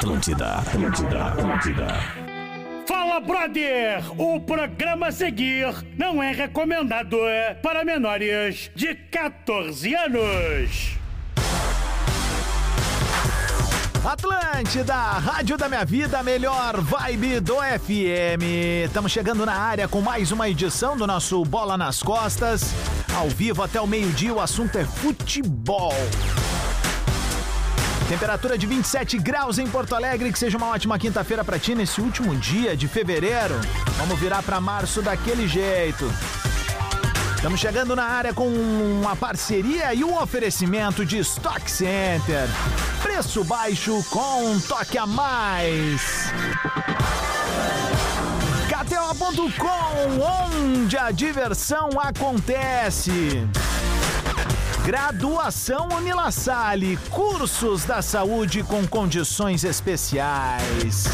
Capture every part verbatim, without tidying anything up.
Atlântida, Atlântida, Atlântida. Fala, brother! O programa a seguir não é recomendado para menores de catorze anos. Atlântida, rádio da minha vida, melhor vibe do F M. Estamos chegando na área com mais uma edição do nosso Bola nas Costas. Ao vivo até o meio-dia, o assunto é futebol. Temperatura de vinte e sete graus em Porto Alegre, que seja uma ótima quinta-feira pra ti nesse último dia de fevereiro. Vamos virar pra março daquele jeito. Estamos chegando na área com uma parceria e um oferecimento de Stock Center. Preço baixo com um toque a mais. K T O ponto com, onde a diversão acontece. Graduação Unilassalle, cursos da saúde com condições especiais.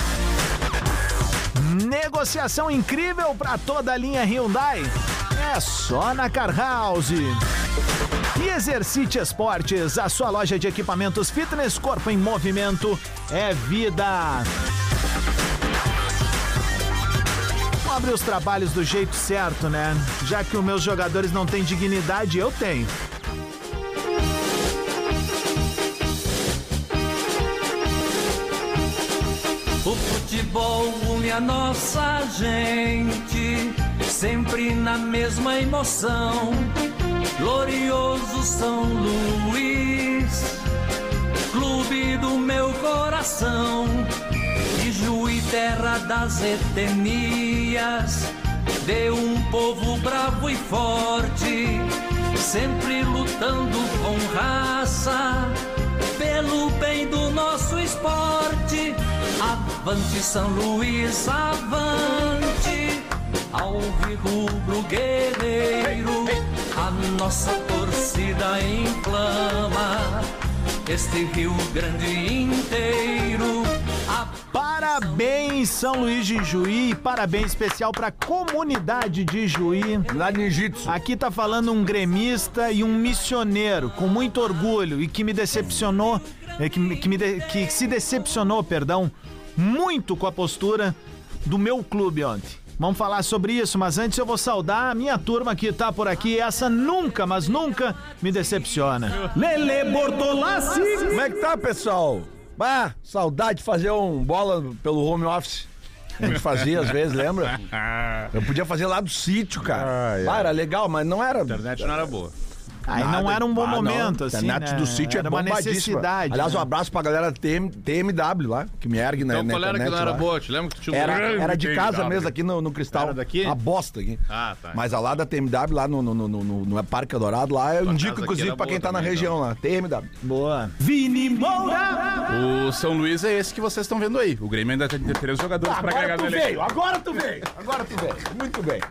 Negociação incrível para toda a linha Hyundai. É só na Car House. E Exercite Esportes, a sua loja de equipamentos fitness, corpo em movimento, é vida. Vamos abrir os trabalhos do jeito certo, né? Já que os meus jogadores não têm dignidade, eu tenho. O futebol une a nossa gente, sempre na mesma emoção. Glorioso São Luís, clube do meu coração. Ijuí, terra das etnias, de um povo bravo e forte, sempre lutando com raça, pelo bem do nosso esporte. Avante São Luís, avante, alvirrubro guerreiro, a nossa torcida inflama este Rio Grande inteiro. Parabéns, São Luís de Juí, parabéns especial pra comunidade de Juí. Lá de Jiu-Jitsu. Aqui tá falando um gremista e um missioneiro, com muito orgulho, e que me decepcionou, que, que, me de, que se decepcionou, perdão, muito com a postura do meu clube ontem. Vamos falar sobre isso, mas antes eu vou saudar a minha turma que tá por aqui. Essa nunca, mas nunca me decepciona. Lele Bortolassi! Como é que tá, pessoal? Ah, saudade de fazer um bola pelo home office. A gente fazia às vezes, lembra? Eu podia fazer lá do sítio, cara. Ah, é. ah, era legal, mas não era... A internet não era boa. Aí Nada. não era um bom ah, momento, não. assim, A internet né? do sítio era é uma bombadíssima. necessidade. Aliás, né? um abraço pra galera T M W lá, que me ergue na, então, na qual internet. Era que não era lá. boa? Te lembra que tinha um Era, era de casa T M W. mesmo, aqui no, no Cristal. Era daqui? A bosta aqui. Ah, tá. Mas a lá da T M W, lá no, no, no, no, no Parque Adorado, lá eu Tua indico, inclusive, pra quem tá também, na região então. lá. T M W. Boa. Vini Moura! O São Luís é esse que vocês estão vendo aí. O Grêmio ainda tem três jogadores Ah, pra agora agregar tu no elenco. veio, agora tu veio, agora tu veio. Muito bem.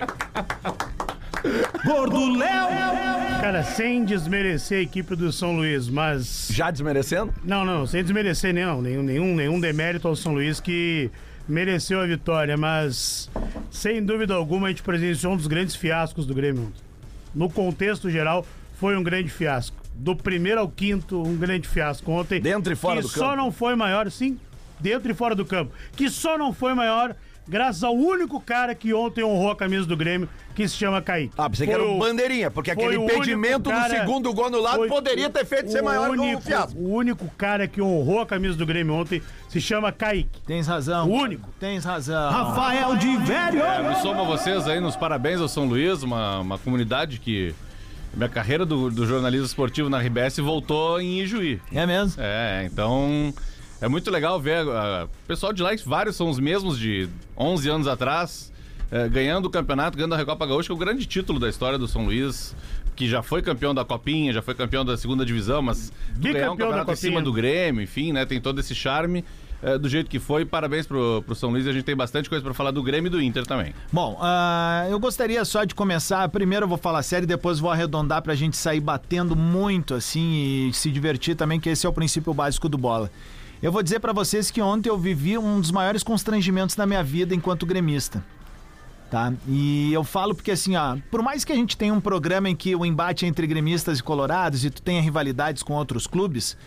Gordo Léo! Cara, sem desmerecer a equipe do São Luís, mas... Já desmerecendo? Não, não, sem desmerecer não, nenhum, nenhum, nenhum demérito ao São Luís que mereceu a vitória, mas sem dúvida alguma a gente presenciou um dos grandes fiascos do Grêmio. No contexto geral, foi um grande fiasco. Do primeiro ao quinto, um grande fiasco ontem. Dentro e fora do que campo. só não foi maior, sim, dentro e fora do campo. Que só não foi maior graças ao único cara que ontem honrou a camisa do Grêmio, que se chama Kaique. Ah, pensei que era o Bandeirinha, porque aquele impedimento do segundo gol no lado poderia ter feito ser maior que o fiasco. O único cara que honrou a camisa do Grêmio ontem se chama Kaique. Tens razão. O único. Tens razão. Rafael de Velho! É, me soma vocês aí nos parabéns ao São Luís, uma, uma comunidade que... Minha carreira do, do jornalismo esportivo na R B S voltou em Ijuí. É mesmo? É, então... É muito legal ver, uh, o pessoal de lá, vários são os mesmos de onze anos atrás, uh, ganhando o campeonato, ganhando a Recopa Gaúcha, que é o grande título da história do São Luís, que já foi campeão da Copinha, já foi campeão da segunda divisão, mas ganhar um campeonato em cima do Grêmio, enfim, né, tem todo esse charme. Uh, do jeito que foi, parabéns pro, pro São Luís, a gente tem bastante coisa pra falar do Grêmio e do Inter também. Bom, uh, eu gostaria só de começar, primeiro eu vou falar sério, depois vou arredondar pra gente sair batendo muito assim e se divertir também, que esse é o princípio básico do Bola. Eu vou dizer pra vocês que ontem eu vivi um dos maiores constrangimentos da minha vida enquanto gremista, tá? E eu falo porque assim, ó, por mais que a gente tenha um programa em que o embate é entre gremistas e colorados e tu tenha rivalidades com outros clubes,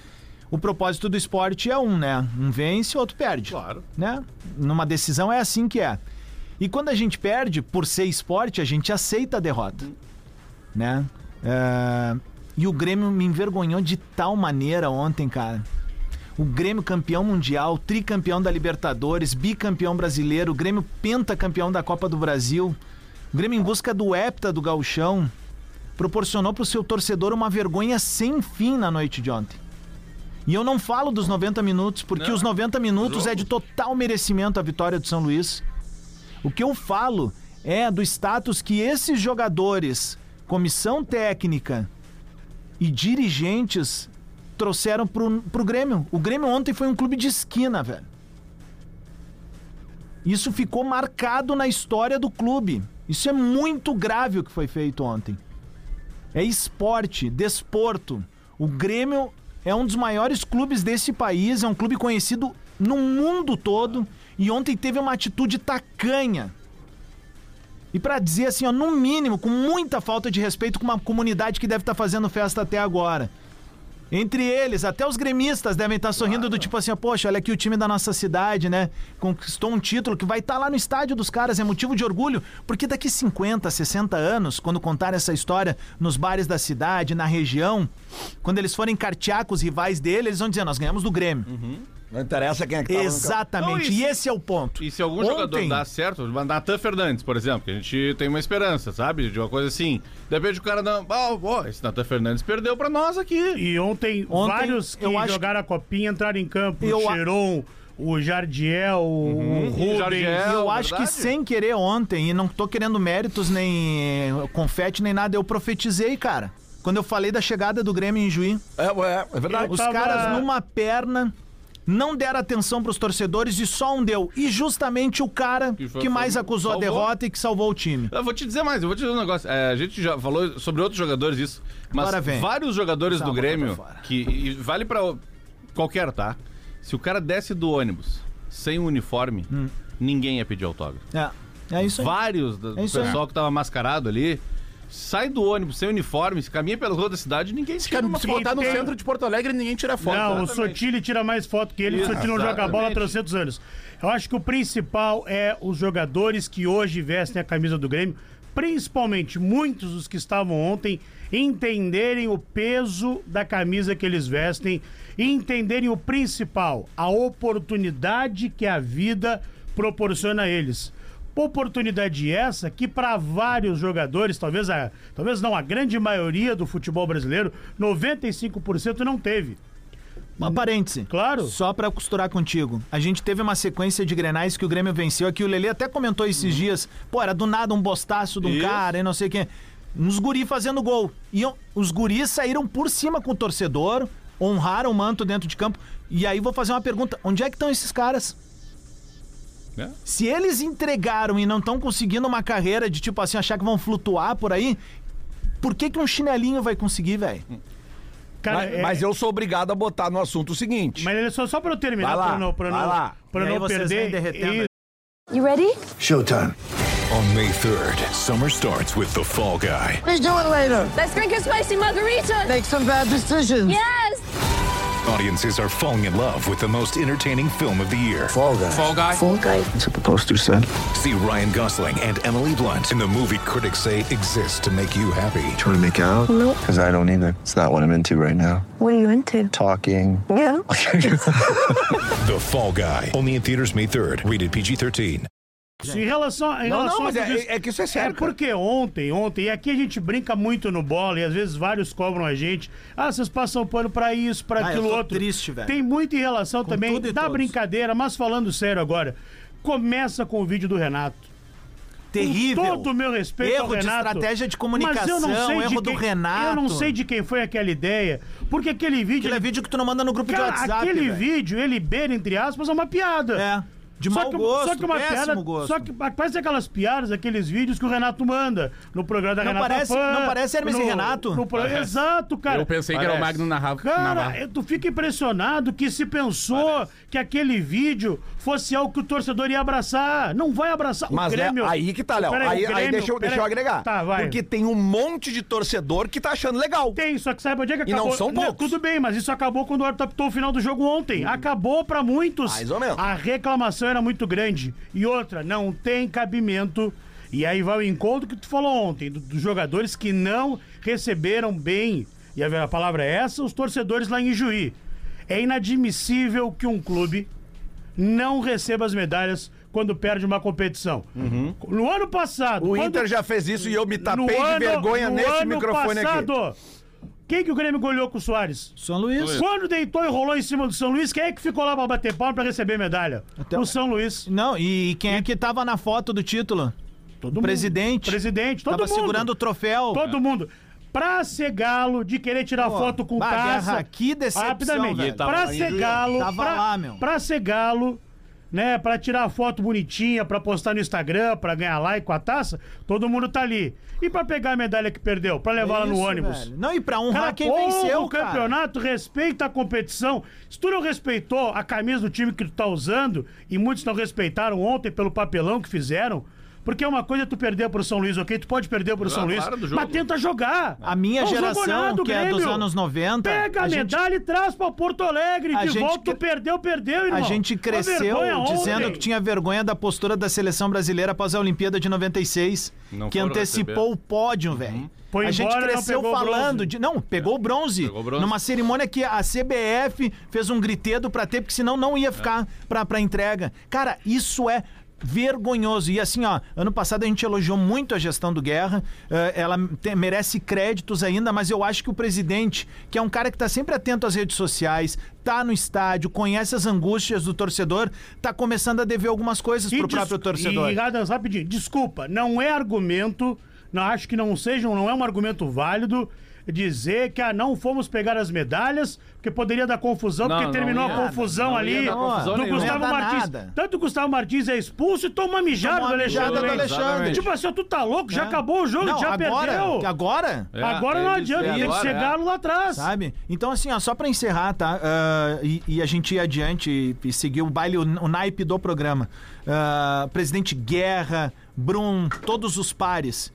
o propósito do esporte é um, né? Um vence, outro perde. Claro. Né? Numa decisão é assim que é. E quando a gente perde, por ser esporte, a gente aceita a derrota. Né? É... E o Grêmio me envergonhou de tal maneira ontem, cara. O Grêmio campeão mundial, tricampeão da Libertadores, bicampeão brasileiro, o Grêmio pentacampeão da Copa do Brasil, o Grêmio em busca do hepta do Gauchão, proporcionou pro seu torcedor uma vergonha sem fim na noite de ontem. E eu não falo dos noventa minutos, porque não, os noventa minutos jogo. É de total merecimento a vitória do São Luís. O que eu falo é do status que esses jogadores, comissão técnica e dirigentes trouxeram pro, pro Grêmio. O Grêmio ontem foi um clube de esquina, velho. Isso ficou marcado na história do clube. Isso é muito grave o que foi feito ontem. É esporte, desporto. O Grêmio é um dos maiores clubes desse país, é um clube conhecido no mundo todo, e ontem teve uma atitude tacanha. E pra dizer assim, ó, no mínimo, com muita falta de respeito com uma comunidade que deve estar fazendo festa até agora. Entre eles, até os gremistas devem estar sorrindo do tipo assim, ó, poxa, olha aqui o time da nossa cidade, né? Conquistou um título que vai estar lá no estádio dos caras, é motivo de orgulho, porque daqui cinquenta, sessenta anos, quando contar essa história nos bares da cidade, na região, quando eles forem cartear com os rivais dele, eles vão dizer, nós ganhamos do Grêmio. Uhum. Não interessa quem é que tá Exatamente, no campo. E esse é o ponto. E se algum Ontem... jogador dá certo, Natan Fernandes, por exemplo, que a gente tem uma esperança, sabe? De uma coisa assim. De repente o cara não. Oh, oh, esse Natan Fernandes perdeu pra nós aqui. E ontem, ontem vários que jogaram que... a copinha entraram em campo. Eu... O Cheiron, o Jardiel, uhum. o Rubens. Jardiel, eu acho verdade. que sem querer ontem, e não tô querendo méritos, nem confete, nem nada, eu profetizei, cara. Quando eu falei da chegada do Grêmio em Juí. É, é, é verdade. Os tava... caras numa perna. Não deram atenção pros torcedores e só um deu. E justamente o cara que, foi, que mais acusou salvou. a derrota e que salvou o time. Eu vou te dizer mais, eu vou te dizer um negócio. É, a gente já falou sobre outros jogadores isso, mas vários jogadores do Grêmio, que e vale pra qualquer, tá? Se o cara desce do ônibus sem o uniforme, hum. ninguém ia pedir autógrafo. É, é isso aí. Vários do é isso pessoal aí. que tava mascarado ali, sai do ônibus sem uniforme, se caminha pela rua da cidade, ninguém se tira uma Se botar no tem... centro de Porto Alegre, ninguém tira foto. Não, exatamente. o Sotile tira mais foto que ele, Isso, o Sotile não joga bola há trezentos anos. Eu acho que o principal é os jogadores que hoje vestem a camisa do Grêmio, principalmente muitos dos que estavam ontem, entenderem o peso da camisa que eles vestem e entenderem o principal, a oportunidade que a vida proporciona a eles. Oportunidade essa que para vários jogadores, talvez, a, talvez não a grande maioria do futebol brasileiro, noventa e cinco por cento não teve. Uma parêntese. Claro. Só pra costurar contigo. A gente teve uma sequência de grenais que o Grêmio venceu aqui. O Lelê até comentou esses uhum. dias. Pô, era do nada um bostaço de um Isso. cara e não sei o quê. Uns guri fazendo gol. E os guris saíram por cima com o torcedor, honraram o manto dentro de campo. E aí vou fazer uma pergunta. Onde é que estão esses caras? É. Se eles entregaram e não estão conseguindo uma carreira de tipo assim, achar que vão flutuar por aí, por que que um chinelinho vai conseguir, velho? Mas, é... mas eu sou obrigado a botar no assunto o seguinte. Mas ele só, só pra eu terminar, lá, pra não, pra não, lá. pra não perder. E... You ready? Showtime. On May third, summer starts with The Fall Guy. Let's do it later. Let's drink a spicy margarita. Make some bad decisions. Yes. Audiences are falling in love with the most entertaining film of the year. Fall Guy. Fall Guy. Fall Guy. That's what the poster said. See Ryan Gosling and Emily Blunt in the movie critics say exists to make you happy. Trying to make it out? Nope. Because I don't either. It's not what I'm into right now. What are you into? Talking. Yeah. The Fall Guy. Only in theaters May third. Rated P G thirteen. Em relação, em não, relação não, mas a é, é que isso é sério. É porque ontem, ontem, e aqui a gente brinca muito no bola e às vezes vários cobram a gente. Ah, vocês passam pano pra isso, pra ah, aquilo eu tô outro. Triste, velho. Tem muito em relação com também da todos. brincadeira, mas falando sério agora, começa com o vídeo do Renato. Terrível. Com todo o meu respeito erro ao Renato. de estratégia de comunicação, mas eu não sei erro de do quem, Renato. Eu não sei de quem foi aquela ideia, porque aquele vídeo... Aquele ele, é vídeo que tu não manda no grupo cara, de WhatsApp, aquele véio. vídeo, ele beira, entre aspas, é uma piada. É. De só mau que, gosto, só que uma péssimo piada, gosto. Só que parece aquelas piadas, aqueles vídeos que o Renato manda no programa da Não Renata parece- Fã, não parece Hermes no, e Renato? no pro- Exato, cara. Eu pensei que era o Parece. Magno Navarro. Cara, eu- tu fica impressionado que se pensou que aquele vídeo fosse algo que o torcedor ia abraçar. Não vai abraçar. O Mas Grêmio, é aí que tá, Léo. Peraí, Aí, o aí Grêmio- deixa, eu, deixa eu peraí. agregar. Tá, vai. Porque tem um monte de torcedor que tá achando legal. Tem, só que sabe onde é que E acabou? não são poucos. Tudo bem, mas isso acabou quando o árbitro apitou o final do jogo ontem. Acabou pra muitos. Mais ou menos. A reclamação era muito grande. E outra, não tem cabimento. E aí vai o encontro que tu falou ontem, do- dos jogadores que não receberam bem, e a a palavra é essa, os torcedores lá em Juí. É inadmissível que um clube não receba as medalhas quando perde uma competição. No ano passado... O quando- Inter já fez isso e eu me tapei no de ano- vergonha no nesse ano microfone passado, aqui. Quem que o Grêmio goleou com o Soares? São Luís. Quando deitou e rolou em cima do São Luís, quem é que ficou lá pra bater palma pra receber medalha? Até o o- São Luís. Não, e quem é que tava na foto do título? Todo O presidente. Presidente, todo Tava mundo. segurando o troféu. Todo mundo. Pra ser galo, de querer tirar Pô, foto com bah, taça. Guerra, que decepção, Rapidamente. velho. Ele tava Pra lá em ser Juiz. galo. Tava pra, lá, meu. Pra ser galo, né? Pra tirar foto bonitinha, pra postar no Instagram, pra ganhar like com a taça, todo mundo tá ali. E pra pegar a medalha que perdeu? Pra levar lá no Isso, ônibus? velho. Não, e pra honrar Cara, quem porra, venceu, o cara. campeonato, respeita a competição. Se tu não respeitou a camisa do time que tu tá usando, e muitos não respeitaram ontem pelo papelão que fizeram, porque uma coisa é tu perder pro São Luís, ok? Tu pode perder pro São Luís, claro, do jogo. mas tenta jogar. A minha Não jogou geração, nada, o que é dos Grêmio. anos noventa, Pega a, a gente- medalha e traz pra Porto Alegre. A De gente volta, tu cre- perdeu, perdeu, irmão. A gente Uma cresceu vergonha dizendo ontem. que tinha vergonha da postura da seleção brasileira após a Olimpíada de noventa e seis, Não que foram antecipou receber. o pódio, velho. Foi A gente embora, não cresceu pegou o falando bronze. de. Não, pegou o bronze. Pegou o bronze. Numa cerimônia que a C B F fez um gritedo pra ter, porque senão não ia ficar pra, pra entrega. Cara, isso é vergonhoso. E assim, ó, ano passado a gente elogiou muito a gestão do Guerra, eh, ela te- merece créditos ainda, mas eu acho que o presidente, que é um cara que tá sempre atento às redes sociais, tá no estádio, conhece as angústias do torcedor, tá começando a dever algumas coisas pro des- próprio torcedor. E, Adams, rapidinho, desculpa, não é argumento, não acho que não seja, não é um argumento válido dizer que ah, não fomos pegar as medalhas, porque poderia dar confusão, Não, porque não terminou ia a nada, confusão não ali ia dar confusão do nenhuma. Gustavo Não ia dar Martins. nada. Tanto o Gustavo Martins é expulso e toma uma mijada Tomou do uma mijada Alexandre. do Alexandre. Tipo assim, ó, tu tá louco? Já É. não, o jogo, Não, já agora, perdeu. Agora? É, Agora não eles- adianta, é, tem que agora, ser é. galo lá atrás. Sabe? Então, assim, ó, só pra encerrar, tá? Ah, e, e a gente ir adiante e, e seguir o baile, o, o naipe do programa. Ah, presidente Guerra, Brum, todos os pares.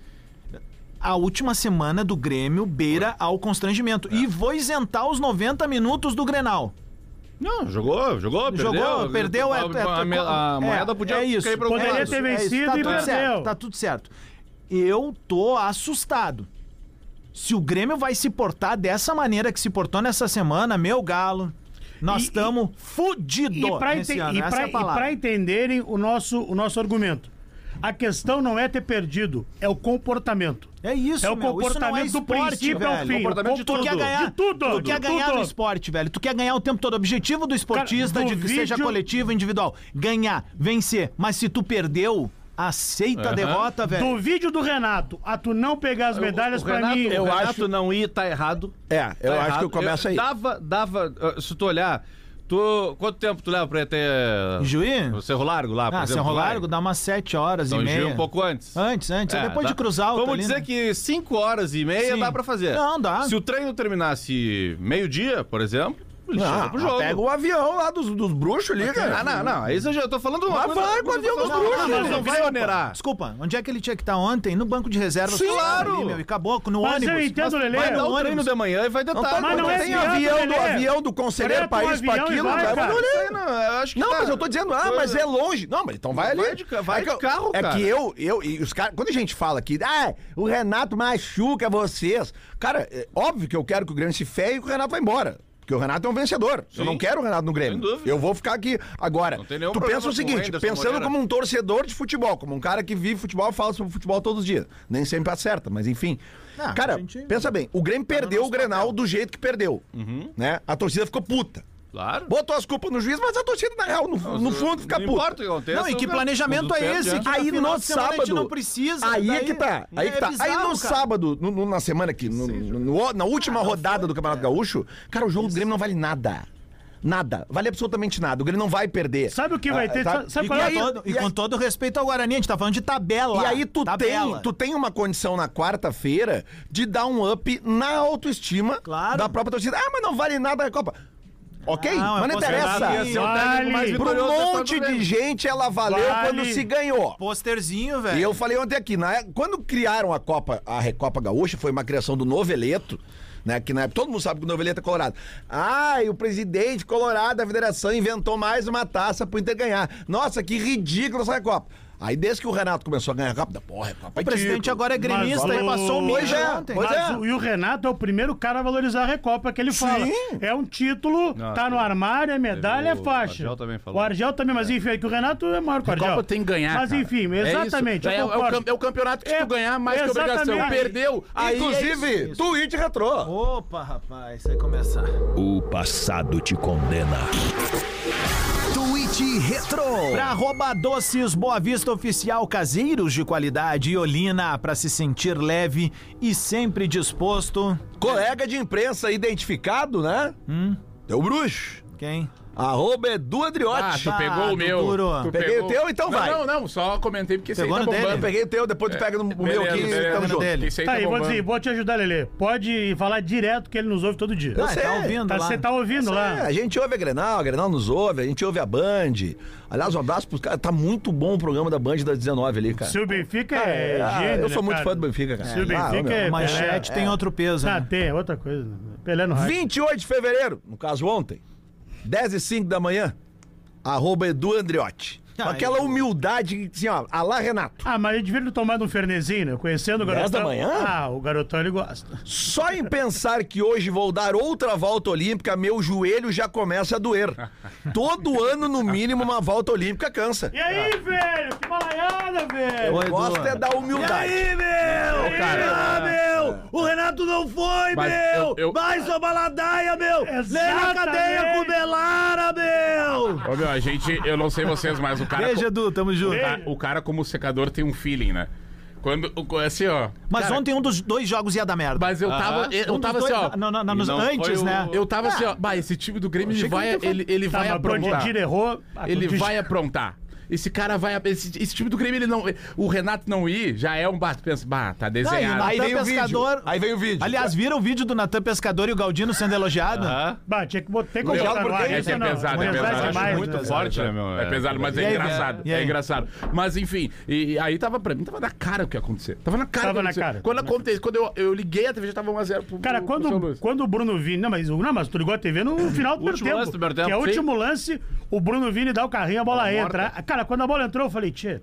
A última semana do Grêmio beira ao constrangimento. E vou isentar os noventa minutos do Grenal. Não, jogou, jogou, perdeu. Jogou, perdeu, é, a, a, a, a moeda podia é isso, cair pra algum Poderia lado. ter é isso, vencido tá e tudo perdeu. certo, tá tudo certo. Eu tô assustado. Se o Grêmio vai se portar dessa maneira que se portou nessa semana, meu galo, nós E- estamos fudidos E pra, nesse ente- ano, e essa pra- é a e palavra. pra entenderem o nosso, o nosso argumento. A questão não é ter perdido, é o comportamento. É isso, É o meu, comportamento isso não do é esporte, princípio ao velho. fim. Comportamento de Tu quer tudo. ganhar, De tudo, tu quer de ganhar tudo. no esporte, velho. Tu quer ganhar o tempo todo. O objetivo do esportista, Cara, de do que seja vídeo- coletivo, individual, ganhar, vencer. Mas se tu perdeu, aceita a Aham. derrota, velho. Do vídeo do Renato, a tu não pegar as medalhas o pra Renato, mim. o eu Renato acho- não ir tá errado. É, eu Tá acho errado. que eu começo aí. Dava, dava, uh, se tu olhar, tu, quanto tempo tu leva pra ir até Juí? o Cerro Largo lá, por Ah, exemplo? Cerro vai? Largo dá umas sete horas Então e meia. Juí um pouco antes. Antes, antes. É, É, depois dá- de cruzar o Vamos dizer que cinco horas e meia Sim. dá pra fazer. Não, dá. Se o treino terminasse meio-dia, por exemplo, ele chega Não, pro jogo. pega o avião lá dos, dos bruxos ali, cara. Ah, não, não. Aí eu já tô falando uma Mas coisa... vai com o avião dos Não, bruxos, não, mas não vai Desculpa, onerar. Desculpa, onde é que ele tinha que estar ontem? No banco de reservas. Sim, claro. claro. Ali, meu, e acabou, no Mas eu ônibus. entendo, Lelê. Vai no dar o treino ônibus. de manhã e vai Não detalhe. tá, Mas não é tem viado, avião do Lelê. avião do conselheiro Freta um país pra avião e aquilo, vai, vai, cara. vai olhar. Não, eu acho que Não, tá. mas eu tô dizendo, ah, mas é longe. Não, mas então vai ali. Vai de ca- vai é que de eu- carro, É cara. que eu, eu e os caras, quando a gente fala aqui, ah, o Renato machuca vocês. Cara, é óbvio que eu quero que o Grêmio se feie e que o Renato vai embora. Porque o Renato é um vencedor. Eu Sim. não quero o Renato no Grêmio. Sem dúvida. Eu vou ficar aqui. Agora, Não tem nenhum tu problema pensa o com o seguinte, Anderson pensando Moreira. como um torcedor de futebol, como um cara que vive futebol e fala sobre futebol todos os dias. Nem sempre acerta, mas enfim. Ah, cara, a gente- pensa bem, o Grêmio perdeu o Grenal do jeito que perdeu. Né? A torcida ficou puta. Claro. Botou as culpas no juiz, mas a torcida, na real, no, no fundo, fica Não puta. importa o que aconteça. Não, e que o- planejamento quando é perde, esse? é. Que Aí final no de semana a gente sábado. não precisa. Aí é daí- que tá. Aí é que tá. bizarro, aí no cara. sábado, no- no- na semana aqui, no- no- no- na última rodada do Campeonato Gaúcho, cara, o jogo do Grêmio não vale nada. Nada. Vale absolutamente nada. O Grêmio não vai perder. Sabe o que vai Ah, ter? tá? Sabe E, qual com é? todo, e com todo respeito ao Guarani, a gente tá falando de tabela. E aí tu tabela. tem, tu tem uma condição na quarta-feira de dar um up na autoestima Claro. da própria torcida. Ah, mas não vale nada a Copa. Ok, Não, mas não é interessa. possibilidade. Ser o técnico mais Vale. Para vitorioso um da história monte do Grêmio. de gente ela valeu Vale. quando se ganhou. Posterzinho, velho. E eu falei ontem aqui, na, quando criaram a Copa, a Recopa Gaúcha, foi uma criação do Noveleto, né? Que na época, todo mundo sabe que o Noveleto é colorado. Ah, e o presidente colorado da federação inventou mais uma taça pro Inter ganhar. Nossa, que ridículo essa Recopa. Aí desde que o Renato começou a ganhar a Copa, porra, Recopa O presidente agora é gremista Mas e o- passou o Pois mídia é, ontem. pois Mas é. o- e o Renato é o primeiro cara a valorizar a Recopa que ele fala. Sim. É um título, Nossa, tá no armário, é medalha, é o faixa. Argel também falou. O Argel também, mas enfim, é que o Renato é maior que o A Argel. Copa tem que ganhar, Mas cara. enfim, É isso. exatamente. É, eu é o, concordo. cam- é o campeonato que É, tu ganhar mais que obrigação. exatamente. Perdeu. Aí é Inclusive, isso. tweet retrô. Opa, rapaz, vai começar. O passado te condena. Tweet Retro. Pra arroba Doces Boa Vista Oficial, caseiros de qualidade e Olina, pra se sentir leve e sempre disposto. Colega de imprensa identificado, né? Hum? Teu bruxo. Quem? Arroba Edu Ah, Andriotti. tu pegou Ah, o meu. Duro. Tu Peguei pegou- o teu, então não, vai. Não, não, só comentei porque esse aí Pegou tá no dele. Eu bombando. peguei o teu, depois tu pega no o meu Beleza, aqui beleza. e tamo junto. dele. Esse aí Tá tá aí, vou, dizer, bombando. vou te ajudar, Lelê. Pode falar direto que ele nos ouve todo dia. Eu Ah, sei. tá ouvindo Tá, lá. você tá ouvindo É, lá. a gente ouve a Grenal, a Grenal nos ouve, a gente ouve a Band. Aliás, um abraço pros caras. Tá muito bom o programa da Band das dezenove ali, cara. Se o Benfica Ah, é, ah, gênio, eu sou né, muito cara? fã do Benfica, cara. Se o Ah, Benfica meu, é... Manchete é, tem outro peso. Ah, né? tem, é outra coisa. né? Pelé no rádio. vinte e oito de fevereiro, no caso ontem, dez e cinco da manhã, arroba Edu Andriotti. Com Ah, aquela Edu. humildade, assim, ó, a lá Renato. Ah, mas ele devia ter tomado um fernezinho, né? Conhecendo o dez garotão. da manhã? Ah, o garotão ele gosta. Só em pensar que hoje vou dar outra volta olímpica, meu joelho já começa a doer. Todo ano, no mínimo, uma volta olímpica cansa. E aí, velho? Que balaiada, velho? Ô, Eu Edu. gosto é da humildade. meu? cara. Ah, meu! O Renato não foi, Mas meu! eu- eu- Vai, sua baladaia, meu! Nem na cadeia com o Belara, meu! Ô, meu, a gente, eu não sei vocês, mas o cara. Beijo, Edu, tamo junto. o, cara o cara, como secador, tem um feeling, né? Quando, o- assim, ó. Mas cara, ontem um dos dois jogos ia dar merda. Mas eu tava, Ah, eu Um dos tava dois- assim, ó. Não, não, não, E nos- não antes, foi o- né? Eu tava assim, ó. Bah, esse time do Grêmio, ele vai, ele, ele Tá, vai mas pra onde aprontar. Dira errou... ah, Ele tu- vai aprontar. Esse cara vai. Esse, esse time do Grêmio, ele não. O Renato não ir, já é um bato. Pensa, bah, tá desenhado. Aí Aí vem o Pescador- vídeo. Aí vem o vídeo. Aliás, viram o vídeo do Natan Pescador e o Galdino sendo elogiado? Ah, Bah, tinha que botar, tem que Elogiado botar no por ar. quem? isso É que é não. pesado, é Pesado pesado. demais, muito né? forte, né, meu? É pesado, mas E é aí, engraçado. e aí? É engraçado. Mas enfim, e, e aí tava pra mim, tava na cara o que ia acontecer. Tava na cara. Tava o que ia na acontecer. cara. Quando aconteceu, quando eu, eu liguei a T V já tava um a zero pro Cara, pro- pro São quando, Luís. quando o Bruno Vini... Não, mas, não, mas tu ligou a T V no final do primeiro Último tempo. lance do primeiro tempo, Que é o sim. último lance, o Bruno Vini dá o carrinho, a bola Bola entra. morta. Cara, quando a bola entrou, eu falei, tchê,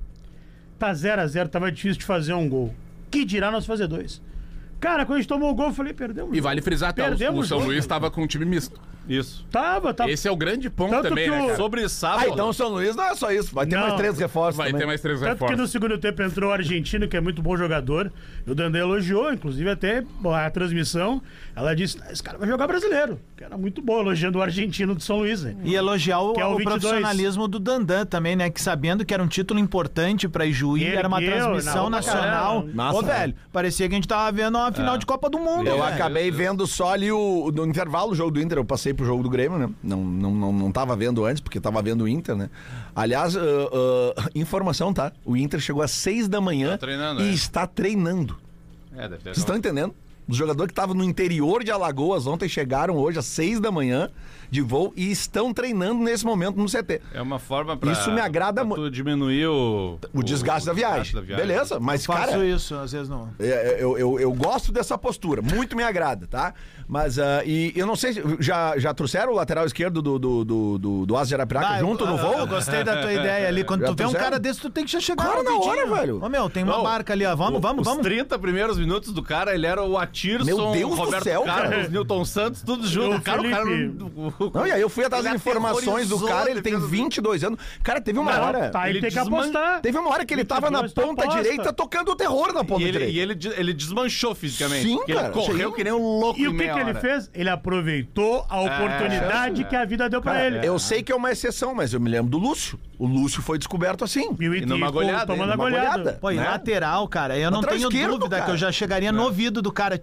tá zero a zero, tava difícil de fazer um gol. Que dirá nós fazer dois? Cara, quando a gente tomou o gol, eu falei, perdemos. E vale frisar, tá? O, Perdemos o São o jogo. Luís tava com um time misto. isso. Tava, tava. Esse é o grande ponto Tanto também, que né, o- cara? Sobre sábado. Ah, então o São Luís não é só isso. Vai ter Não. mais três reforços Vai também. ter mais três Tanto que no reforços. segundo tempo entrou o argentino, que é muito bom jogador. E o Dandé elogiou, inclusive até bom, a transmissão. Ela disse: "Ah, esse cara vai jogar brasileiro. Que era muito bom, elogiando o argentino do São Luís, né? E elogiar o, Que é o o vinte e dois. profissionalismo do Dandan também, né? Que sabendo que era um título importante pra Ijuí, Ele era uma que eu, transmissão não, nacional. cara, massa, Ô, né? velho, parecia que a gente tava vendo uma final de Copa do Mundo. Eu velho. acabei vendo só ali o, no intervalo o jogo do Inter. Eu passei pro jogo do Grêmio, né? Não, não, não, não tava vendo antes, porque tava vendo o Inter, né? Aliás, ah, ah, informação, tá? O Inter chegou às seis da manhã Tá treinando, e é. está treinando. É, deve ter. Vocês estão entendendo? Os jogadores que estavam no interior de Alagoas ontem chegaram hoje às seis da manhã de voo e estão treinando nesse momento no C T. É uma forma pra. Isso me agrada pra mu- tu diminuir o. O desgaste da viagem. Beleza, mas, Faço cara, isso, às vezes não. É, Eu, eu, eu gosto dessa postura, muito me agrada, tá? Mas, ah, e eu não sei, se- já, já trouxeram o lateral esquerdo do, do, do, do, do Asa de Arapiraca Ah, junto eu, no eu- voo? Eu gostei da tua ideia ali. Quando Já tu vê um trouxeram? cara desse, tu tem que já chegar Claro, na rapidinho. hora, velho. Ô, meu, tem uma Não, barca ali, ó. Vamos, o- vamos, os vamos. trinta primeiros minutos do cara, ele era o Atirson, Meu Deus do Roberto céu, Carlos, cara. Newton Santos, tudo junto. O O cara, o cara Felipe- não- Não, e aí eu fui atrás das Ele informações do aterrorizou cara, a ele tem defesa do- vinte e dois anos. Cara, teve uma Não, hora... tá, aí ele tem que desman- apostar. Teve uma hora que ele tava na vinte e dois ponta aposta. direita tocando o terror na ponta E ele, direita. e ele, de- ele desmanchou fisicamente. Sim, porque cara, Ele correu sim. que nem um louco E o em que, meia que ele hora. fez? Ele aproveitou a oportunidade que a vida deu pra Cara, ele. eu sei que é uma exceção, mas eu me lembro do Lúcio. O Lúcio foi descoberto assim. E o E Iti numa ficou goleada, tomando a numa goleada. goleada. Pô, e né? lateral, cara, eu não Lateral tenho esquerdo, dúvida cara. que eu já chegaria no ouvido do cara.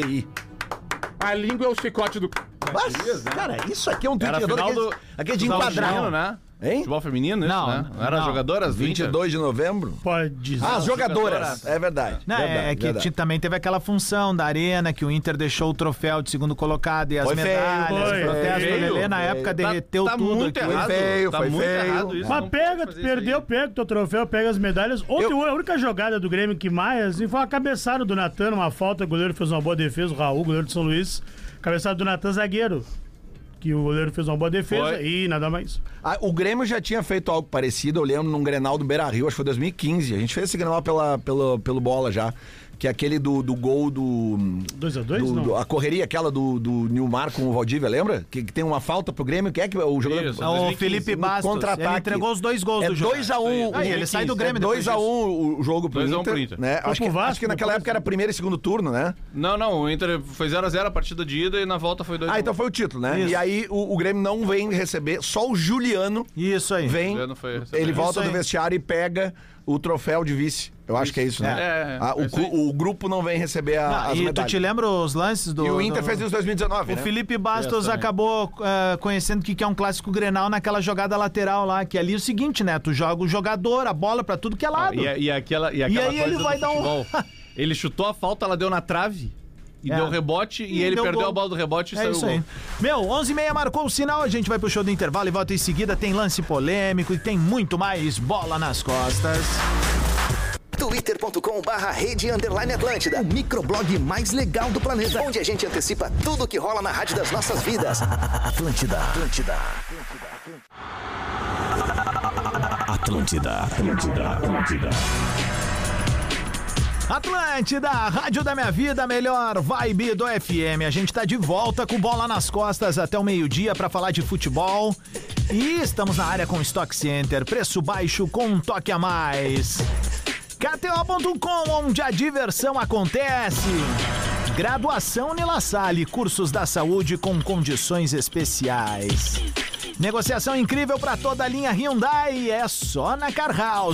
I. A língua é o chicote do... Mas, cara, isso aqui é um Era a treinador final do... aquele, aquele de futebol enquadrar. feminino, né? Hein? Futebol feminino, isso, Não, né? Não era não. jogadoras? vinte e dois de novembro? Pode ser. Ah, as jogadoras. jogadoras. É verdade. Não, verdade, é que verdade. ti- também teve aquela função da arena que o Inter deixou o troféu de segundo colocado e as Foi feio, medalhas, foi o protesto. feio, O Lelê na feio. época Tá- derreteu tá tudo. muito aqui. errado. Foi feio, tá foi muito feio. errado isso. Mas não pega, pode tu fazer perdeu, isso aí. pega o teu troféu, pega as medalhas. Ontem, Eu- a única jogada do Grêmio que mais assim, foi uma cabeçada do Natan, uma falta, o goleiro fez uma boa defesa, o Raul, goleiro de São Luís. Cabeçada do Natan, zagueiro. Que o goleiro fez uma boa defesa Foi. e nada mais. Ah, o Grêmio já tinha feito algo parecido, eu lembro num Grenal do Beira-Rio, acho que foi dois mil e quinze. A gente fez esse Grenal pela, pelo, pelo bola já. Que é aquele do, do gol do... dois a dois, do- não? do- a correria aquela do, do Nilmar com o Valdívia, lembra? Que, que tem uma falta pro Grêmio, que é que o jogador... Isso, É o dois mil e quinze, Felipe no Bastos, contra-ataque. ele entregou os dois gols É do jogo. dois a um. Ah, e ele sai do Grêmio É depois dois a um o jogo pro dois a um Inter. pro Inter. Né? Foi Acho, pro que, Vasco, acho que naquela depois. época era primeiro e segundo turno, né? Não, não, o Inter foi zero a zero a partida de ida e na volta foi dois a um. Ah, então foi o título, né? Isso. E aí o, o Grêmio não vem receber, só o Juliano Isso aí. vem, Juliano foi receber. ele Isso volta aí. do vestiário e pega o troféu de vice. Eu acho que é isso, né? É, é, Ah, o, é isso aí. clu- o grupo não vem receber a, Não, as e tu medalhas. te lembra os lances do... E o Inter do- fez isso em dois mil e dezenove, O né? Felipe Bastos também. acabou eh, conhecendo o que que é um clássico Grenal naquela jogada lateral lá, que ali é o seguinte, né? Tu joga o jogador, a bola pra tudo que é lado. E, e aquela, e aquela aí ele coisa vai do dar um- futebol. Ele chutou a falta, ela deu na trave e É. deu rebote e, E ele deu perdeu gol. a bola do rebote e É saiu isso o gol. aí. Meu, onze e meia marcou o sinal, a gente vai pro show do intervalo e volta em seguida. Tem lance polêmico e tem muito mais bola nas costas. twitter.com barra rede underline Atlântida. O microblog mais legal do planeta. Onde a gente antecipa tudo que rola na rádio das nossas vidas. Atlântida. Atlântida. Atlântida. Atlântida. Atlântida. Atlântida, rádio da minha vida, melhor vibe do F M. A gente tá de volta com bola nas costas até o meio-dia pra falar de futebol. E estamos na área com Stock Center, preço baixo com um toque a mais. K T O ponto com, onde a diversão acontece. Graduação Nila Salle, cursos da saúde com condições especiais. Negociação incrível para toda a linha Hyundai, é só na Car House.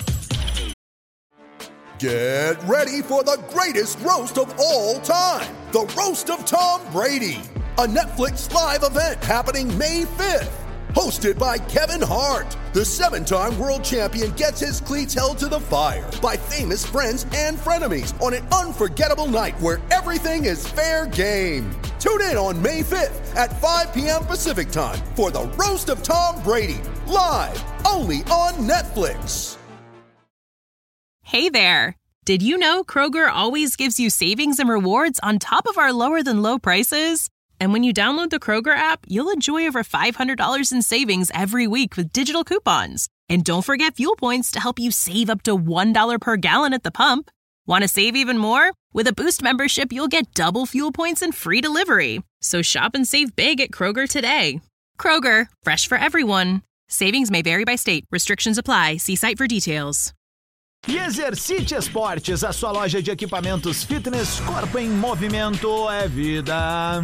Get ready for the greatest roast of all time, the Roast of Tom Brady, a Netflix live event happening May fifth. Hosted by Kevin Hart, the seven-time world champion gets his cleats held to the fire by famous friends and frenemies on an unforgettable night where everything is fair game. Tune in on May fifth at five p.m. Pacific time for the Roast of Tom Brady, live only on Netflix. Hey there! Did you know Kroger always gives you savings and rewards on top of our lower-than-low prices? And when you download the Kroger app, you'll enjoy over five hundred dollars in savings every week with digital coupons. And don't forget fuel points to help you save up to one dollar per gallon at the pump. Want to save even more? With a Boost membership, you'll get double fuel points and free delivery. So shop and save big at Kroger today. Kroger, fresh for everyone. Savings may vary by state. Restrictions apply. See site for details. E Exercite Esportes, a sua loja de equipamentos fitness, corpo em movimento é vida.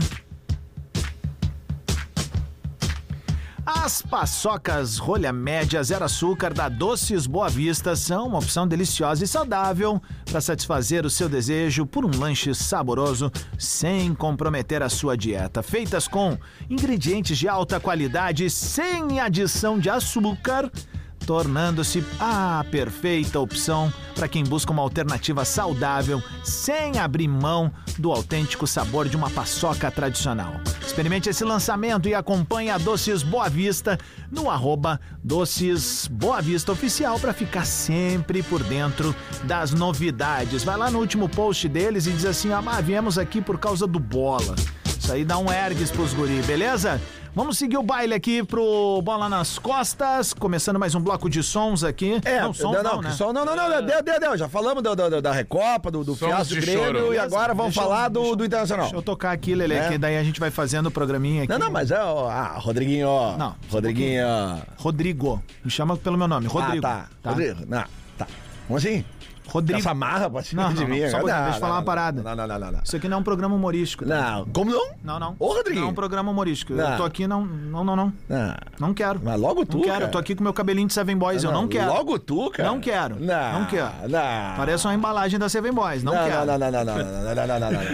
As paçocas rolha média zero açúcar da Doces Boa Vista são uma opção deliciosa e saudável para satisfazer o seu desejo por um lanche saboroso sem comprometer a sua dieta. Feitas com ingredientes de alta qualidade sem adição de açúcar, tornando-se a perfeita opção para quem busca uma alternativa saudável sem abrir mão do autêntico sabor de uma paçoca tradicional. Experimente esse lançamento e acompanhe a Doces Boa Vista no arroba Doces Boa Vista Oficial para ficar sempre por dentro das novidades. Vai lá no último post deles e diz assim: ah, viemos aqui por causa do bola. Isso aí dá um ergues pros guri, beleza? Vamos seguir o baile aqui pro Bola nas Costas, começando mais um bloco de sons aqui. É, não, sons não, não, não, né? som, não, não, não, deu, deu, deu. Já falamos do, do, da Recopa, do, do Sons fiasco do de Grêmio choro. e agora vamos Deixa eu- falar do, deixa eu- do Internacional. Deixa eu tocar aqui, Lelê, É. que daí a gente vai fazendo o programinha aqui. Não, não, mas é, ó, ah, Rodriguinho, ó. Não, Rodriguinho. Rodrigo, me chama pelo meu nome, Rodrigo. Ah, tá. Rodrigo, não, tá. Como assim? Rodrigo. Essa marra pra cima Não, de não, mim. não, só Não, deixa eu não, falar não, uma parada. Não, não, não, não, não. Isso aqui não é um programa humorístico. Tá? Não. Como não? Não, não. Ô, Rodriguinho. Não é um programa humorístico. Não. Eu tô aqui, não, não, não, não. Não. Não quero. Mas logo tu, Não quero, cara. eu tô aqui com meu cabelinho de Seven Boys, eu não quero. Logo tu, cara. Não quero. Não. Não quero. Não. Parece uma embalagem da Seven Boys, não, Não, quero. não, não, não, não, não, não, não, não, não, não.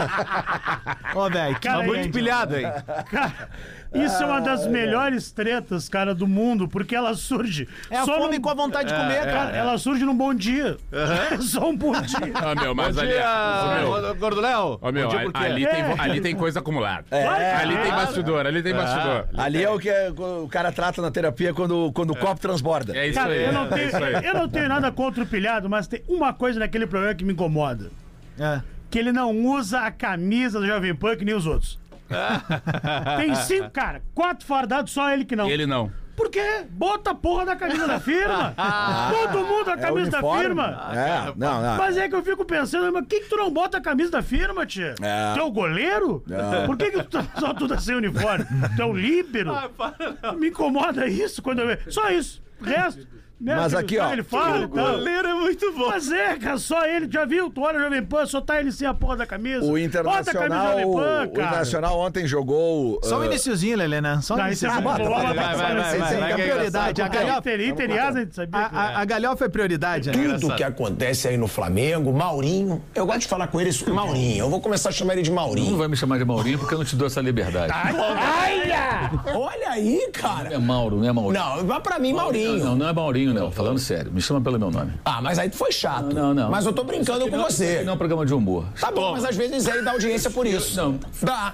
Ô, velho, que Cara, muito gente, pilhado, hein? Cara, isso é uma das melhores tretas, cara, do mundo, porque ela surge. É a só fome num- com a vontade de comer, Cara, cara. ela surge num bom dia. É só um bom dia. Ah, meu, mas Bom ali. dia, Ô, meu, Gordo Léo. Ô, meu, Bom dia, ali, por quê? ali tem, ali tem coisa acumulada. ali tem bastidor, ali tem bastidor. Ali é o que é- o cara trata na terapia quando, quando o copo transborda. É isso Cara, aí. eu não, tenho, é isso aí. eu não tenho nada contra o pilhado, mas tem uma coisa naquele programa que me incomoda. É. Que ele não usa a camisa do Jovem Pan que nem os outros. Tem cinco, cara, quatro fardados, só ele que não. Ele não. Por quê? Bota a porra da camisa da firma. Todo mundo a É camisa da uniforme. firma. É, não, não. Mas é que eu fico pensando, mas por que, que tu não bota a camisa da firma, tia? É. Tu é o goleiro? É. Por que, que tu tá só tudo sem uniforme? Tu é o líbero? Me incomoda isso quando eu vejo. Só isso. O resto. mesmo Mas que aqui, ó, Ele fala e tal. Goleiro é muito bom. Mas é, cara, só ele. Já viu? Tu olha o Jovem Pan, só tá ele sem a porra da camisa. O Bota a Internacional, camisa do Jovem Pan, o cara. Internacional ontem jogou. Só o uh, iniciozinho, Lelê, né? Só o Não, isso é iniciozinho. uma bola vai, pra vai, passar vai, nesse- vai, Essa vai, é a vai, prioridade. A galhofa, Inter, Inter e Asa, a gente sabia. a, a, a galhofa é prioridade, né? Tudo que acontece aí no Flamengo, Maurinho, eu gosto de falar com ele sobre Maurinho. Eu vou começar a chamar ele de Não Maurinho. vai me chamar de Maurinho porque eu não te dou essa liberdade. Olha aí, cara. É Mauro, não é Maurinho. Não, vai pra mim, Maurinho. Não, não é Maurinho, não. Falando sério. Me chama pelo meu nome. Ah, mas aí tu foi chato. Não, não. Mas eu tô brincando com Isso você. aqui não é um programa de humor. Tá bom, mas às vezes ele dá audiência por isso. Não. Dá.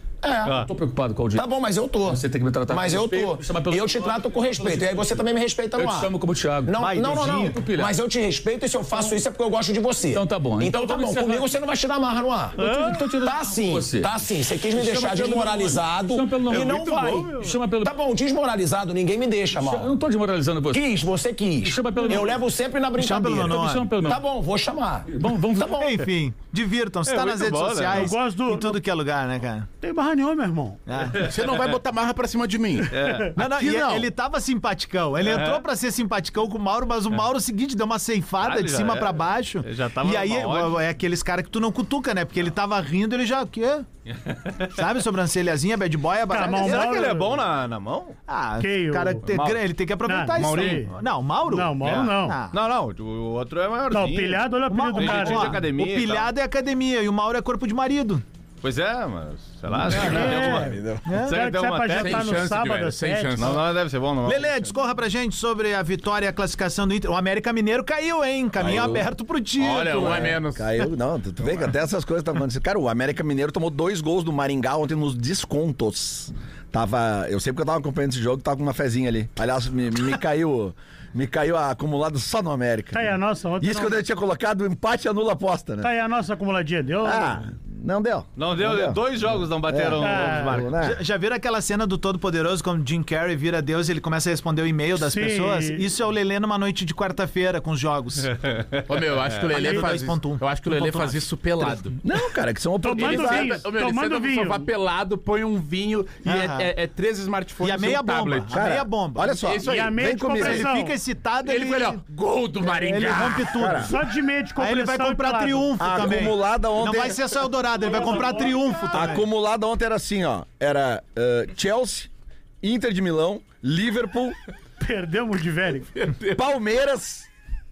É. Tô preocupado com a audiência. Tá bom, mas eu tô. Você tem que me tratar Mas com eu respeito, tô. me chamar pelo Eu te seu nome. trato com respeito. E aí você também me respeita no Eu ar. te chamo como Thiago. Não, Vai, não, não, não. dedinho, pilha. Mas eu te respeito e se eu faço isso é porque eu gosto de você. Então tá bom. Então, Então tá vamos bom. encerrar. Comigo você não vai tirar marra no ar. Eu tô tirando Tá sim, você. tá sim. Você quis me Chama deixar pelo desmoralizado Chama pelo nome. e não Muito vai. bom, meu. Chama pelo- Tá bom, desmoralizado ninguém me deixa, Eu mal. não tô desmoralizando você. Quis, você quis. Chama pelo Eu nome. levo sempre na chama pelo brincadeira. meu nome. Me chama pelo nome. Tá bom, vou chamar. Bom, vamos Tá bom. Enfim, divirtam-se. É Tá nas muito redes bom, né? sociais. Eu gosto do- Em tudo que é lugar, né, cara? Tem barra nenhuma, meu irmão. É. Você não vai botar marra pra cima de mim. Não, não, Aqui e não. ele tava simpaticão. Ele entrou pra ser simpaticão com o Mauro, mas o Mauro, o seguinte, deu uma ceifada Ah, de já cima é. pra baixo. Ele já tava E aí, numa ódio. é aqueles caras que tu não cutuca, né? Porque ele tava rindo, ele já, o quê? Sabe, sobrancelhazinha, bad boy, a Cara, mas o Será Mauro- que ele é bom na, na mão? Ah, Quem, o cara o- tem, Mauro? ele tem que aproveitar Não, isso aí. Mauri. Não, Mauro? Não, Mauro não. Ah. Não, não. O outro é maiorzinho. Não, o pilhado, olha o O Ma- apelido do o- cara. Jeitinho ó, de academia o e pilhado é academia e o Mauro é corpo de marido. Pois é, mas sei lá. Será que tem É. alguma... O Será cara que que tem sai alguma pra técnica? jantar no chance, sábado velho, às sem sete. chance. Não, não deve ser bom, não. Lelê, discorra pra gente sobre a vitória e a classificação do Inter. O América Mineiro caiu, hein? Caminho Caiu. aberto pro título. Olha, um a menos. Caiu, não, tu, tu vê que até essas coisas estavam acontecendo. Cara, o América Mineiro tomou dois gols do Maringá ontem nos descontos. Tava. Eu sei porque eu tava acompanhando esse jogo, tava com uma fezinha ali. Aliás, me, me caiu. Me caiu acumulado só no América. Tá aí a nossa ontem. Isso não... quando eu tinha colocado o empate anula a aposta, né? Tá aí a nossa acumuladinha. Deu? Ah, não deu. Não deu, dois jogos não bateram É. os marcos. Né? Já, já viram aquela cena do Todo-Poderoso, quando Jim Carrey vira Deus e ele começa a responder o e-mail das Sim. pessoas? Isso é o Lelê numa noite de quarta-feira com os jogos. Ô, meu, eu acho que o Lelê Ali, faz dois isso. ponto um. Eu acho que o Lelê faz isso pelado. Não, cara, que são Tomando oportunidades. vinho. Ô, meu, ele Tomando senta no vinho. sofá pelado, põe um vinho e Aham. é, é, é três smartphones E a meia um bomba. tablet. A Cara, meia bomba. Olha só, Isso aí. E a meia vem de comigo. Ele compressão. fica excitado, Ele ele, foi ali, ó, gol do Maringá. ele rompe tudo. Cara, Só de meia de compressão. Aí ele vai e comprar pelado. triunfo A também. acumulada Não ontem. vai ser só Eldorado, ele vai comprar triunfo A também. acumulada ontem era assim, ó. Era uh, Chelsea, Inter de Milão, Liverpool, Perdemos de velho. Palmeiras.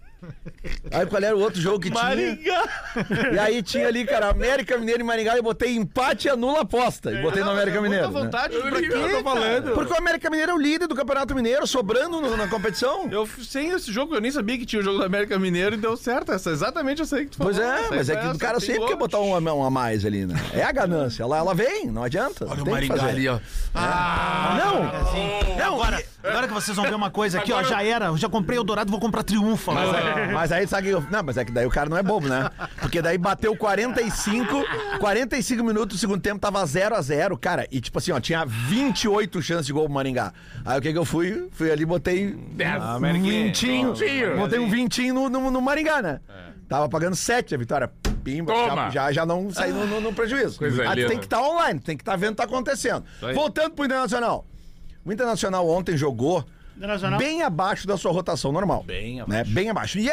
Aí qual era o outro jogo que Maringá. tinha? E aí tinha ali, cara, América Mineiro e Maringá. E eu botei empate e anula a aposta. E botei no América Mineiro. Muita né? vontade, pra quê, eu tô falando? Porque o América Mineiro é o líder do Campeonato Mineiro, sobrando no- na competição. Eu, sem esse jogo, eu nem sabia que tinha o jogo do América Mineiro e deu certo. Essa, exatamente essa aí que tu falou. Pois é, Essa aí mas é foi que o essa, cara tem sempre gol. quer botar um, a- um a mais ali, né? É a ganância. Ela, ela vem, não adianta. Olha o tem que Maringá fazer. ali, ó. Não, Não, agora, agora que vocês vão ver uma coisa aqui, ó, já era. Eu já comprei Eldorado, vou comprar triunfo. Mas agora. aí, mas aí sabe que eu, não, mas é que daí o cara não é bobo, né? Porque daí bateu quarenta e cinco, quarenta e cinco minutos do segundo tempo, tava zero a zero, cara. E tipo assim, ó, tinha vinte e oito chances de gol pro Maringá. Aí o que que eu fui? Fui ali, botei um vintinho, botei um vintinho no, no, no Maringá, né? Tava pagando sete a vitória. Pimba, Toma. já, já, já não saí no, no- no prejuízo. Coisa Aí tu linda. tem que estar online, tem que estar vendo o que tá acontecendo. aí. Voltando pro Internacional. O Internacional ontem jogou Internacional. bem abaixo da sua rotação normal. Bem né? Bem abaixo. E é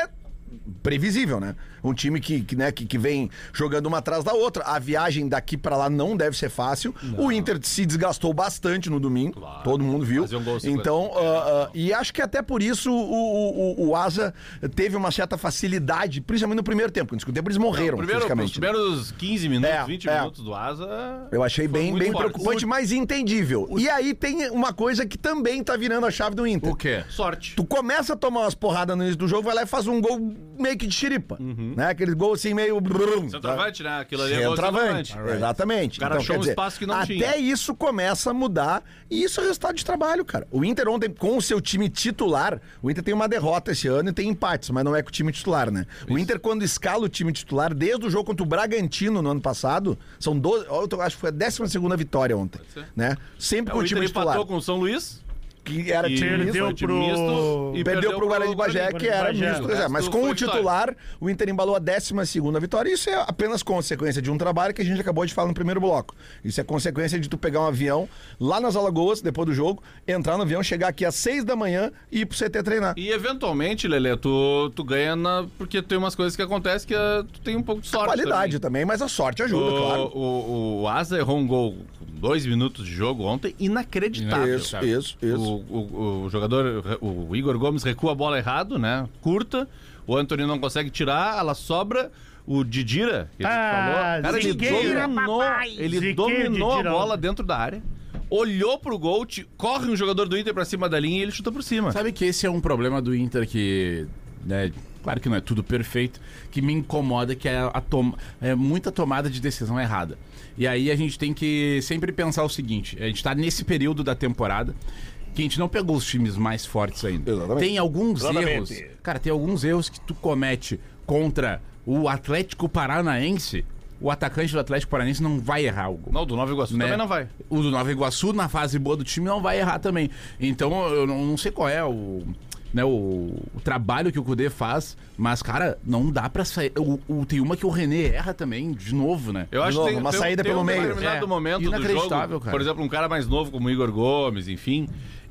previsível, né? Um time que, que, né, que, que vem jogando uma atrás da outra. A viagem daqui pra lá não deve ser fácil. Não. O Inter se desgastou bastante no domingo, claro. Todo mundo viu. Um gol, então, uh, uh, e acho que até por isso o, o, o, o Asa teve uma certa facilidade, principalmente no primeiro tempo. No segundo tempo eles morreram, não, primeiro, praticamente. Os primeiros quinze minutos, é, vinte é. minutos do Asa... Eu achei bem, bem preocupante, o... mas entendível. O... E aí tem uma coisa que também tá virando a chave do Inter. O quê? Sorte. Tu começa a tomar umas porradas no início do jogo, vai lá e faz um gol meio que de xiripa, uhum. né? Aquele gol assim meio... Centroavante, né? Aquilo ali é centroavante, right. Exatamente. O cara então, achou um dizer, espaço que não até tinha. Até isso começa a mudar e isso é resultado de trabalho, cara. O Inter ontem, com o seu time titular, o Inter tem uma derrota esse ano e tem empates, mas não é com o time titular, né? Isso. O Inter, quando escala o time titular, desde o jogo contra o Bragantino no ano passado, são doze, eu acho que foi a décima segunda vitória ontem, né? Sempre é, com o, o time Inter titular. empatou com o São Luís. Que era e time perdeu misto, pro... misto, e perdeu, perdeu pro Guarani de Bagé, que era Bagé. misto. É, mas com o titular, vitória. O Inter embalou a décima segunda vitória. Isso é apenas consequência de um trabalho que a gente acabou de falar no primeiro bloco. Isso é consequência de tu pegar um avião lá nas Alagoas, depois do jogo, entrar no avião, chegar aqui às seis da manhã e ir pro C T treinar. E eventualmente, Lelê, tu, tu ganha na... porque tem umas coisas que acontecem que uh, tu tem um pouco de sorte. A qualidade também, também mas a sorte ajuda, o, claro. O, o, o Asa errou um gol com dois minutos de jogo ontem, inacreditável. Isso, sabe? isso, isso. O, o, o jogador, o Igor Gomes recua a bola errado, né? Curta. O Antony não consegue tirar, ela sobra. O Didira, que a gente ah, falou, cara, ele Ziqueira, dominou, papai. ele Ziqueira, dominou Didira. a bola dentro da área, olhou pro gol, te, corre um jogador do Inter pra cima da linha e ele chuta por cima. Sabe que esse é um problema do Inter que, né, claro que não é tudo perfeito, que me incomoda, que é, a tom, é muita tomada de decisão errada. E aí a gente tem que sempre pensar o seguinte, a gente tá nesse período da temporada que a gente não pegou os times mais fortes ainda. Exatamente. Tem alguns Exatamente. erros, cara, tem alguns erros que tu comete contra o Atlético Paranaense. O atacante do Atlético Paranaense não vai errar o gol. Não, do Nova Iguaçu né? também não vai. O do Nova Iguaçu, na fase boa do time, não vai errar também. Então, eu não, não sei qual é o... Né, o, o trabalho que o Cudê faz, mas, cara, não dá pra sair. O, o, tem uma que o René erra também, de novo, né? Eu acho novo, que tem uma tem, saída tem pelo um meio. determinado É, momento do inacreditável, jogo, cara. por exemplo, um cara mais novo como o Igor Gomes, enfim,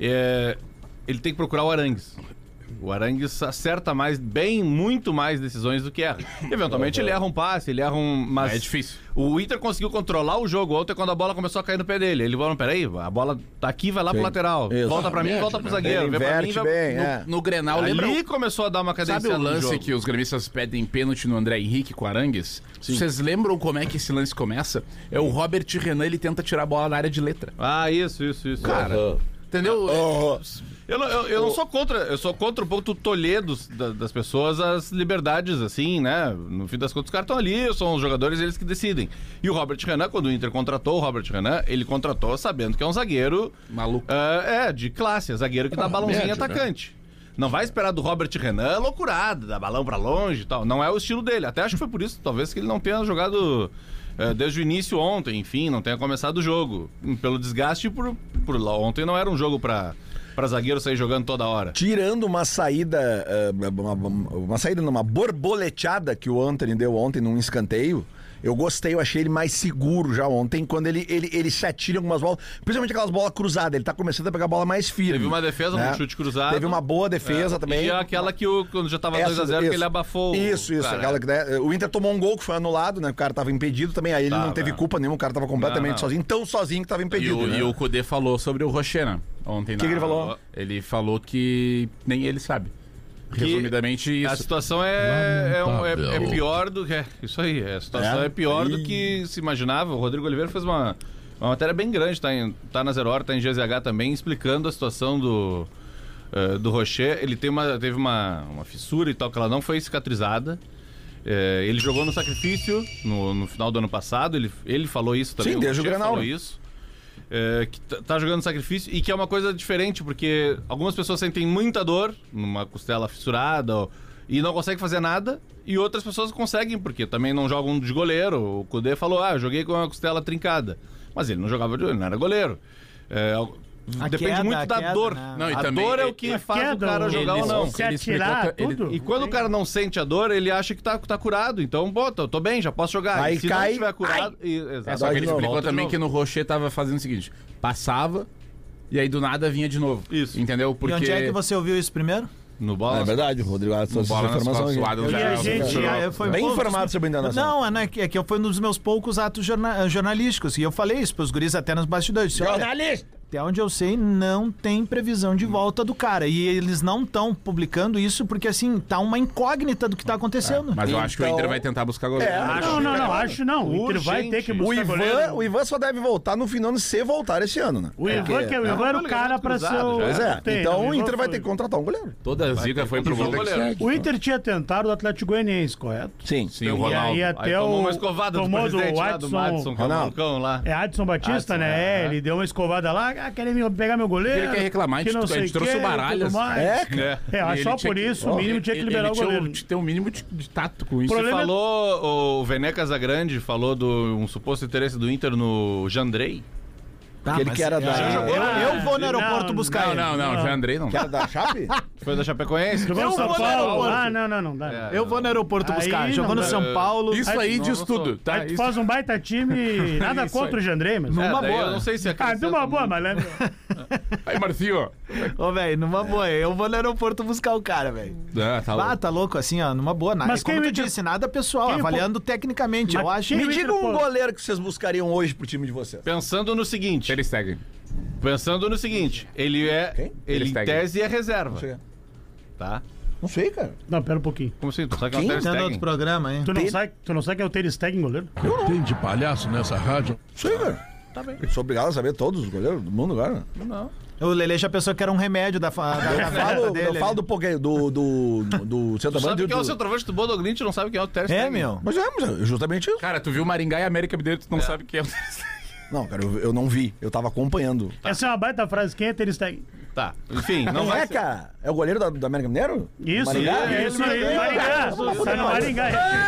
é, ele tem que procurar o Arangues. O Arangues acerta mais, bem, muito mais decisões do que erra. Eventualmente ele erra um passe, ele erra um... Mas é difícil. O Inter conseguiu controlar o jogo ontem quando a bola começou a cair no pé dele. Ele falou, peraí, a bola tá aqui, vai lá Sim. pro lateral. Isso. Volta pra mim, volta pro zagueiro. Ele Vem pra mim, inverte vai... bem, no, é. No Grenal, Ali lembra? começou a dar uma cadência Sabe o no lance jogo. que os gremistas pedem pênalti no André Henrique com o Arangues? Sim. Vocês lembram como é que esse lance começa? É o Robert Renan, ele tenta tirar a bola na área de letra. Ah, isso, isso, isso. Cara, Uhum. entendeu? Oh. Eu não, eu, eu não sou contra, eu sou contra um pouco do tolhedo da, das pessoas, as liberdades, assim, né? No fim das contas, os caras estão ali, são os jogadores, eles que decidem. E o Robert Renan, quando o Inter contratou o Robert Renan, ele contratou sabendo que é um zagueiro... Maluco. Uh, é, de classe, é zagueiro que dá Ah, balãozinho médio, atacante. Não vai esperar do Robert Renan loucurada, dar balão pra longe e tal. Não é o estilo dele. Até acho que foi por isso, talvez, que ele não tenha jogado uh, desde o início ontem, enfim, não tenha começado o jogo. Pelo desgaste, por, por lá. Ontem não era um jogo pra... Pra zagueiro sair jogando toda hora. Tirando uma saída, uh, uma, uma saída numa borboleteada que o Antony deu ontem num escanteio, eu gostei, eu achei ele mais seguro já ontem, quando ele, ele, ele se atira algumas bolas, principalmente aquelas bolas cruzadas, ele tá começando a pegar a bola mais firme. Teve uma defesa, né? um chute cruzado. Teve uma boa defesa é, também. E aquela que o, quando já tava Essa, dois a zero, que isso. ele abafou. Isso, isso. Cara, Aquela, que, né, o Inter tomou um gol que foi anulado, né? O cara tava impedido também, aí ele Tava. não teve culpa nenhuma, o cara tava completamente Não, não. sozinho, tão sozinho que tava E impedido. o, né? e o Cudê falou sobre o Rochena ontem. O que, que ele falou? Ele falou que nem ele sabe. Resumidamente isso. A situação é, é, um- é- é pior do que... É, isso aí, a situação é, É? pior do Ih. que se imaginava. O Rodrigo Oliveira fez uma, uma matéria bem grande, tá, em, tá na Zero Hora, tá em G Z H também, explicando a situação do, eh, do Rocher. Ele tem uma, teve uma, uma fissura e tal, que ela não foi cicatrizada. Eh, ele jogou no sacrifício no, no final do ano passado, ele, ele falou isso também. Sim, desde o Rocher Grenal, falou né? isso. É, que tá tá jogando sacrifício e que é uma coisa diferente, porque algumas pessoas sentem muita dor numa costela fissurada ó, e não conseguem fazer nada, e outras pessoas conseguem, porque também não jogam de goleiro. O Cudê falou, ah, eu joguei com a costela trincada, mas ele não jogava de goleiro, ele não era goleiro. É, A depende queda, muito a da queda, dor. né? Não, e a também dor é o ele- que a faz queda, o cara jogar ele- ou não. Se Ele atirar, explicou- ele- tudo. E quando o cara não sente a dor, ele acha que tá, tá curado. Então, bota, eu tô bem, já posso jogar. Aí e se cai, não tiver curado... E, É, exato, só que ele de novo. explicou volta de também novo. que no Rocher tava fazendo o seguinte: passava e aí do nada vinha de novo. Isso. Entendeu? Porque E onde é que você ouviu isso primeiro? No bola. É verdade, o Rodrigo Adams trouxe essa Bola nas informação costas, aqui. o Adams E já- a gente- É, foi Bem poucos- informado sobre o Internacional. Não, é, né, que, é que foi um dos meus poucos atos jorna- jornalísticos. E eu falei isso pros guris até nos bastidores. Disse, olha, Jornalista! até onde eu sei, não tem previsão de volta do cara. E eles não estão publicando isso porque, assim, tá uma incógnita do que tá acontecendo. Mas eu acho que o Então- Inter vai tentar buscar goleiro. É, Não, não, não, acho não. O Inter vai ter que O buscar Ivan, goleiro. o Ivan só deve voltar no fim do ano se voltar esse ano, né? O Ivan, Porque- que é o Ivan era o cara pra ser o... Pois é, Tem, então o o Ivan Inter vai foi. ter que contratar um goleiro. Toda a zica foi pro goleiro. O Inter tinha tentado o Atlético Goianiense, correto? Sim. Sim, o E Ronaldo. aí Aí até tomou o... uma escovada do tomou do presidente lá, do Adson... Madison, que é o Ronaldo. malucão lá. É Adson Batista, Adson, né? é. Ele deu uma escovada lá, ah, querem me pegar meu goleiro. Ele quer reclamar, a gente- que não a sei gente trouxe quê, o Baralhas. tudo mais. É, É. É, mas Ele só tinha por que- isso, o mínimo tinha que ele- liberar ele o tinha goleiro. um- Tem um mínimo de, de tato com isso. Você problema é- falou, o Vené Casagrande falou do um suposto interesse do Inter no Jandrei. Tá, Aquele mas que era eu- da- Eu, eu vou no aeroporto Não, buscar Não, ele. não, não, Não. já Andrei não. Que era da Chape? Foi da Chapecoense. Jogou no Eu São vou no Paulo. aeroporto. Ah, não, não, não dá. É. Eu vou no aeroporto Aí buscar. não Jogou no dá. São Paulo. Isso aí não, diz não tudo, sou. tá? Aí tu Isso- faz um baita time, nada Isso contra aí. o Jandrei, mas... É, Numa daí boa. eu não sei se Ah, acrescenta de uma boa, muito. mas lembra... Aí, Marcinho. Ô, velho, numa boa. Eu vou no aeroporto buscar o cara, velho. Ah, tá Ah, louco. tá louco, assim, ó, numa boa. Nada. Mas Como quem tu me- disse, nada pessoal, quem- avaliando tecnicamente. Mas Eu acho quem Me o diga Inter, um pô. goleiro que vocês buscariam hoje pro time de vocês. Pensando no seguinte. Eles seguem. Pensando no seguinte. Ele é. Quem? Ele Eles em seguem. tese é reserva. sei. Tá? Não sei, cara. Não, pera um pouquinho. Como assim? Tu sabe que é um Quem? Ter Tendo outro Stegen? programa, hein? Tu não, Tem- sabe, tu não sabe que é o Ter Stegen, goleiro? Tem de palhaço nessa rádio? Não sei, cara. Tá bem. Sou obrigado a saber todos os goleiros do mundo agora. Não. O Lelê já pensou que era um remédio da, fa- da Eu gaveta falo, dele. eu falo do, pogue- do, do, do Tu centroavante. sabe que é o do- centroavante do Bodoglint, não sabe quem é o Ter Stegen. É, meu. Mas é, mas é justamente isso. Cara, tu viu Maringá e América Mineiro, tu não sabe quem é o. Não, cara, eu, eu não vi. Eu tava acompanhando. Essa é uma baita frase. Quem é Ter Stegen? Tá. Enfim, não Não vai é, ser. cara? É o goleiro da, do América Mineiro? Isso, Maringá? é, isso aí. Maringá. Tá no Maringá.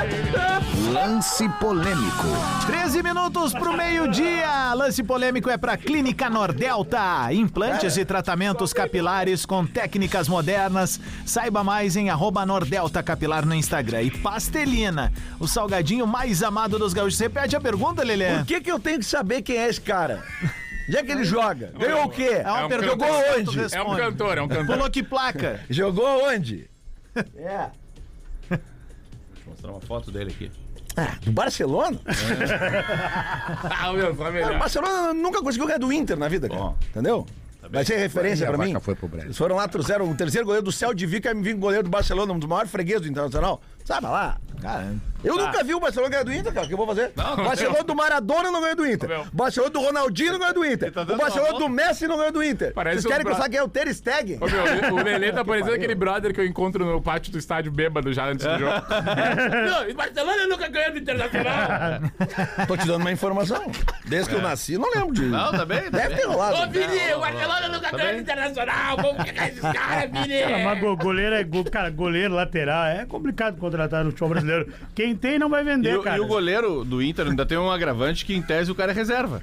Lance polêmico. treze minutos pro meio-dia. Lance polêmico é pra Clínica Nordelta. Implantes e tratamentos capilares com técnicas modernas. Saiba mais em arroba Nordelta Capilar no Instagram. E Pastelina, o salgadinho mais amado dos gaúchos. Repete a pergunta, Lelê. Por que que eu tenho que saber quem é esse cara? Onde é que ele joga? Ganhou o quê? É uma É um pergunta Jogou que tu onde? É um responde. cantor, é um cantor. Pulou que placa? Jogou onde? É. Vou mostrar uma foto dele aqui. Ah, do Barcelona? Ah, meu, só Cara, o melhor. Barcelona nunca conseguiu ganhar do Inter na vida, cara. Bom. Entendeu? Vai ser referência E a pra mim. vaca foi pro Breno. Eles foram lá, trouxeram o terceiro goleiro do Céu de Vica e me vinha o goleiro do Barcelona, um dos maiores fregueses do Internacional. Sabe lá? Cara, Eu nunca vi o Barcelona ganhar do Inter, cara. O que eu vou fazer? Não, o não Barcelona deu. do Maradona não ganha do Inter. Meu. O Barcelona do Ronaldinho não ganha do Inter. tá O dando Barcelona uma do volta. Messi não ganha do Inter. Parece Vocês querem os que eu bra- saiba quem é o Ter Stegen? Ô, meu, o Lelê tá parecendo aquele brother que eu encontro no pátio do estádio bêbado já antes do jogo. Não, e Barcelona nunca ganhou do Internacional. Tô te dando uma informação. Desde que eu nasci, não lembro de. Não, tá bem? Tá Deve bem. ter rolado. Ô, Vini, o Barcelona nunca Tá ganhou bem. do Internacional. Vamos pegar esses caras, Vini. Cara, mas go- goleiro é. go- Cara, goleiro lateral é complicado contratar no futebol brasileiro. Quem tem não vai E, vender, o- cara. e o goleiro do Inter ainda tem um agravante que, em tese, o cara é reserva.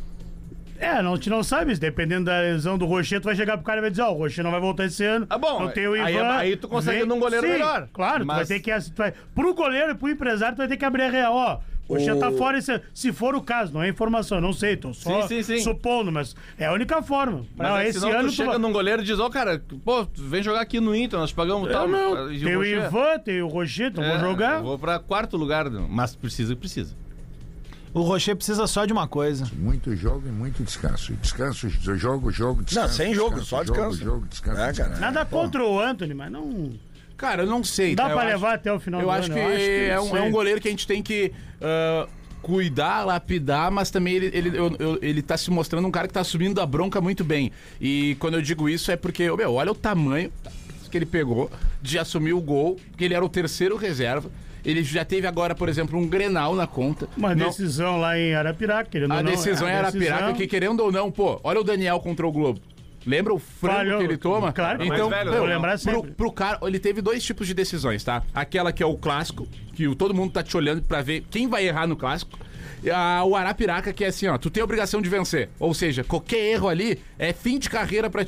É, não, a gente não sabe isso. Dependendo da lesão do Rocher, tu vai chegar pro cara e vai dizer, ó, o Rocher não vai voltar esse ano. Ah, bom, Não tem o Ivan. aí- aí tu consegue num goleiro Sim, melhor. Claro, Mas- tu vai ter que... Tu vai, pro goleiro e pro empresário, tu vai ter que abrir a real, ó. O Rocher O- tá fora esse ano. Se for o caso, não é informação, não sei, tô só Sim, sim, sim. supondo, mas é a única forma. Mas Pra aí, esse senão ano tu chega vai- num goleiro e diz, ó, cara, pô, tu vem jogar aqui no Inter, nós pagamos Eu tal. não. E Tem o Rocher? Ivan, tem o Rocher, então É, vou jogar. eu Vou pra quarto lugar, mas precisa, precisa. o Rocher precisa só de uma coisa. Muito jogo e muito descanso. E descanso, jogo, jogo, descanso. Não, sem jogo, só descanso. Jogo, jogo, descanso. É, cara. Nada contra o Anthony, mas não... Cara, eu não sei. Dá tá? Eu pra acho- levar até o final Eu do acho ano. que, eu acho que é, um, é sei. um goleiro que a gente tem que ah, cuidar, lapidar, mas também ele, ele, eu- eu- ele tá se mostrando um cara que tá subindo a bronca muito bem. E quando eu digo isso é porque, meu, olha o tamanho que ele pegou de assumir o gol, que ele era o terceiro reserva. Ele já teve agora, por exemplo, um Grenal na conta. Uma Não- decisão lá em Arapiraca, querendo a ou não. decisão é em a Arapiraca, decisão- que querendo ou não, pô, olha o Daniel contra o Globo. Lembra o frango Falhou. que ele toma? Claro, então, mais velho, meu, vou lembrar pro, sempre. pro cara, ele teve dois tipos de decisões, tá? Aquela que é o clássico, que o- todo mundo tá te olhando pra ver quem vai errar no clássico. E a- o Arapiraca, que é assim, ó, tu tem a obrigação de vencer. Ou seja, qualquer erro ali é fim de carreira pra ti.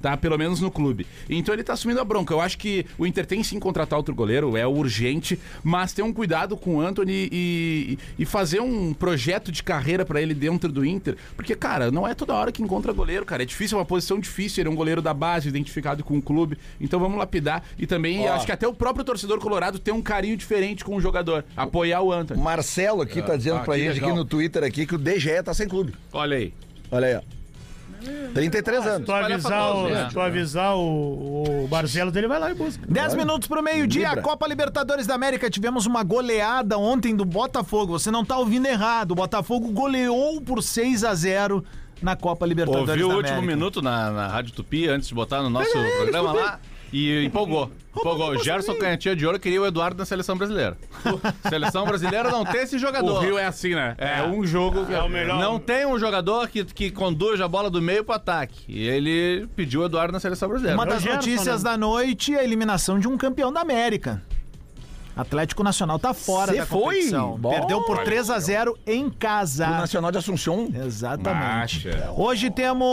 tá? Pelo menos no clube. Então ele tá assumindo a bronca. Eu acho que o Inter tem sim contratar outro goleiro, é urgente, mas ter um cuidado com o Antony e, e fazer um projeto de carreira pra ele dentro do Inter, porque, cara, não é toda hora que encontra goleiro, cara. É difícil, é uma posição difícil, ele é um goleiro da base, identificado com o clube. Então vamos lapidar. E também Ó. acho que até o próprio torcedor colorado tem um carinho diferente com o jogador. Apoiar o Antony. Marcelo aqui tá dizendo Ah, pra que gente legal. aqui no Twitter aqui que o D G E tá sem clube. Olha aí. Olha aí, ó. trinta e três anos. Se tu avisar, o, se tu avisar o, o Barcelos dele, vai lá e busca. dez minutos pro meio-dia, Libra. a Copa Libertadores da América. Tivemos uma goleada ontem do Botafogo. Você não tá ouvindo errado. O Botafogo goleou por seis a zero na Copa Libertadores Ouviu o da último América. minuto na, na Rádio Tupi, antes de botar no nosso programa lá, e empolgou. Empolgou. O Gerson Canhotinha de Ouro queria o Eduardo na Seleção Brasileira. Seleção Brasileira não tem esse jogador. O Rio é assim, né? É, É um jogo. É o melhor. Não tem um jogador que, que conduz a bola do meio pro ataque. E ele pediu o Eduardo na Seleção Brasileira. Uma das Gerson, notícias né? da noite, a eliminação de um campeão da América. Atlético Nacional tá fora Cê da foi? competição. Bom. Perdeu por três a zero em casa. O Nacional de Assunção. Exatamente. Macha. Hoje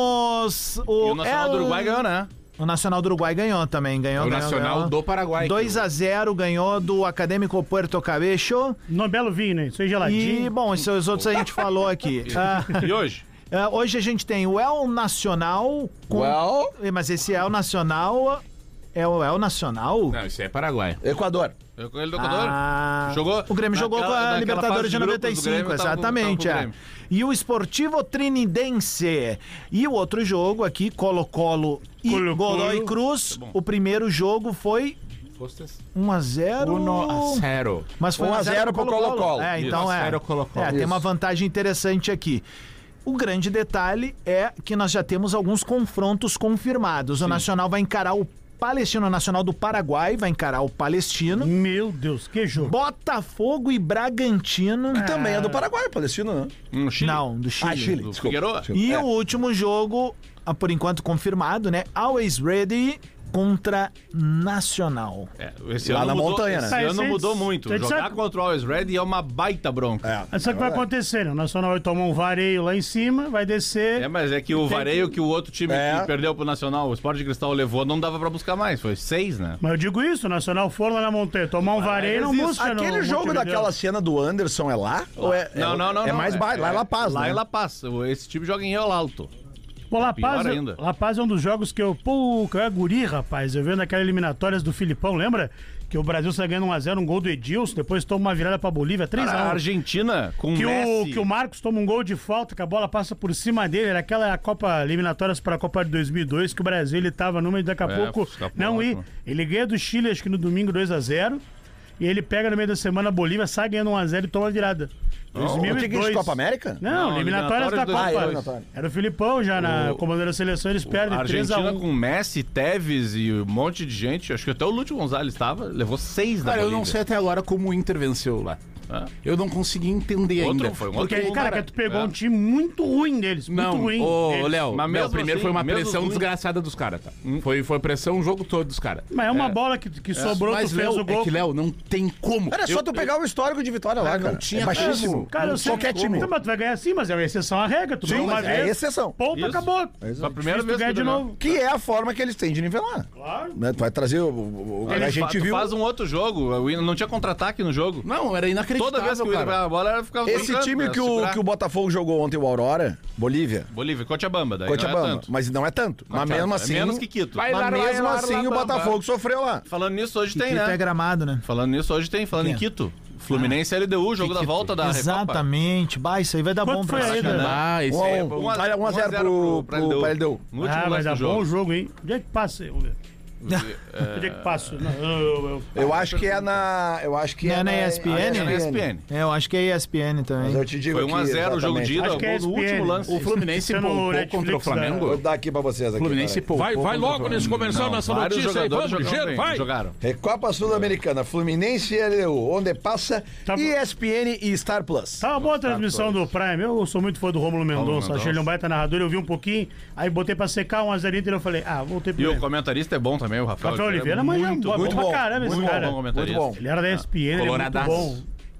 temos o, E o Nacional do El- Uruguai ganhou, né? O Nacional do Uruguai ganhou também, ganhou. O ganhou, Nacional ganhou. do Paraguai. dois a zero ganhou do Acadêmico Puerto Cabello. No belo vinho, né? Isso aí E, geladinho. bom, esses outros a gente falou aqui. Ah, E hoje? ah, hoje a gente tem o El Nacional. Com... Well. Mas esse El Nacional é o El Nacional? Não, isso é Paraguai. Equador. Eu com ele do Equador. Ah, Jogou o Grêmio jogou com naquela- a naquela Libertadores fase de grupos noventa e do Grêmio, cinco, tava com- exatamente. tava com o é. Grêmio. E o Esportivo Trinidense. E o outro jogo aqui, Colo-Colo e Colo-Colo. Godoy Cruz. O primeiro jogo foi um a zero. um a zero. Mas foi um a zero pro Colo-Colo. É, Isso, então um a é. zero Colo-Colo. É, tem Isso. uma vantagem interessante aqui. O grande detalhe é que nós já temos alguns confrontos confirmados. O Nacional vai encarar o Palestino, o Nacional do Paraguai vai encarar o Palestino. Meu Deus, que jogo. Botafogo e Bragantino. Que também é do Paraguai, Palestino, né? No Chile. Não, do Chile. Ah, Chile, Do desculpa. Figueroa. E É. o último jogo, ah, por enquanto confirmado, né? Always Ready contra Nacional. É, esse Lá ano na mudou, montanha, né? esse Ah, ano esse- mudou muito. esse- Jogar sabe- contra o Always Ready é uma baita bronca. É. Mas sabe o que vai acontecer, né? O Nacional vai tomar um vareio lá em cima, vai descer. É, mas é que o Tem vareio que o outro time É. que perdeu pro Nacional, o Sport de Cristal levou, não dava pra buscar mais. Foi seis, né? Mas eu digo isso, o Nacional for lá na montanha, tomar um vareio não existe. busca. Aquele no jogo Montevideo. daquela cena do Anderson é lá? Ou é, Não, é, não, não. É não. mais baixo, lá em La Paz, Lá né? em La Paz. Esse time joga em El Alto. Pô, La Pior Paz, é- ainda. La Paz é um dos jogos que eu. Pô, que eu era guri, rapaz. Eu vendo aquelas eliminatórias do Filipão, lembra? Que o Brasil sai ganhando um a zero, um gol do Edilson, depois toma uma virada pra Bolívia, três a um. A Argentina com Que o, Messi. que o Marcos toma um gol de falta, que a bola passa por cima dele. Era aquela Copa Eliminatórias para a Copa de dois mil e dois, que o Brasil ele tava numa e daqui a É, pouco escapou não lá, ir. pô. Ele ganha do Chile, acho que no domingo dois a zero. E ele pega no meio da semana a Bolívia, sai ganhando um a zero e toma a virada. dois mil e dois. O que que é isso, Copa América? Não, Não, eliminatórias da eliminatórias Copa. do- eliminatórias. Era o Filipão já na comandante da seleção, eles perdem A três a Argentina um. com Messi, Tevez e um monte de gente. Acho que até o Lúcio Gonzalez estava. Levou seis da Cara, eu Bolívia. não sei até agora como o Inter venceu lá. Ah. Eu não consegui entender Outro, ainda. foi um Porque, outro cara, gol, que tu pegou É. um time muito ruim deles. Muito Não, ruim. ô, deles. Léo, Mas Léo, mesmo primeiro assim, foi uma mesmo pressão ruim. desgraçada dos caras, tá? Foi, foi pressão o jogo todo dos caras. Mas é uma bola que, que sobrou, Mas, tu fez Léo, o gol. é que, Léo, não tem como. Era só Eu- tu pegar o histórico de vitória lá, Ah, não cara. tinha é baixíssimo. como. Cara, eu sei Qualquer que- time. Então, mas tu vai ganhar sim, mas é uma exceção à regra. Tu Sim, ganhou uma mas é vez. exceção. Ponto, Isso. acabou. Foi a primeira Difícil vez tu ganhar que de ganhou. novo. Que é a forma que eles têm de nivelar. Claro. Né? Tu vai trazer o. o- o- Ele a fa- gente tu viu. faz um outro jogo. O Inter não tinha contra-ataque no jogo. Não, era inacreditável, Toda vez que o Inter cara. pegava a bola, era ficava Esse trocando, time né? que o, Segurar. que o Botafogo jogou ontem, o Aurora, Bolívia. Bolívia, Cochabamba. Daí não é Cochabamba. tanto. Mas não é tanto. Mas Cochabamba. mesmo É assim. menos que Quito. Vai lá, Mas vai mesmo lá, assim lá, o lá, Botafogo sofreu lá. Falando nisso, hoje tem, Quito né? é gramado, né? Falando nisso, hoje tem. Falando em Quito. Fluminense e L D U, jogo da volta da Recopa. Exatamente. Bah, isso aí vai dar Quanto bom foi pra aí, gente. né? Ah, esse Um a aí é um. bom. um a- Olha, um a zero um a zero pro, pra pro, L D U. pra L D U. No último Ah, vai lance dar do jogo. bom jogo, hein? Onde é que passa? Vamos ver. Onde é que passa? Não, eu, eu, Eu acho que é na. Eu acho que Não é, é na E S P N? é É na E S P N. É, eu acho que é E S P N Mas também. eu te digo Foi um a aqui, zero o jogo de ida, Acho que é gol no E S P N. último lance. O Fluminense Isso é no poupou Netflix, contra o né? Vou Flamengo. dar aqui pra vocês. Aqui, Fluminense peraí. poupou Vai, vai contra o logo nesse Flamengo. comercial, Não, nessa vários notícia aí. jogadores Vamos, jogaram ligeiro, bem, vai. jogaram. Recopa Sul-Americana, Fluminense e L D U, onde passa Tá bom. E S P N e Star Plus. Tá uma boa transmissão do Prime. Eu sou muito fã do Rômulo Mendonça. Mendonça. Achei ele um baita narrador. Eu vi um pouquinho, aí botei pra secar um a zero Inter e eu falei, ah, voltei pro E o Grêmio. comentarista é bom também, o Rafael. Rafael Ele é Oliveira, mas é muito bom, bom. bom pra caramba esse Muito cara. bom comentarista. Muito bom. Ele era da E S P N, ele é muito Coloradaço. bom.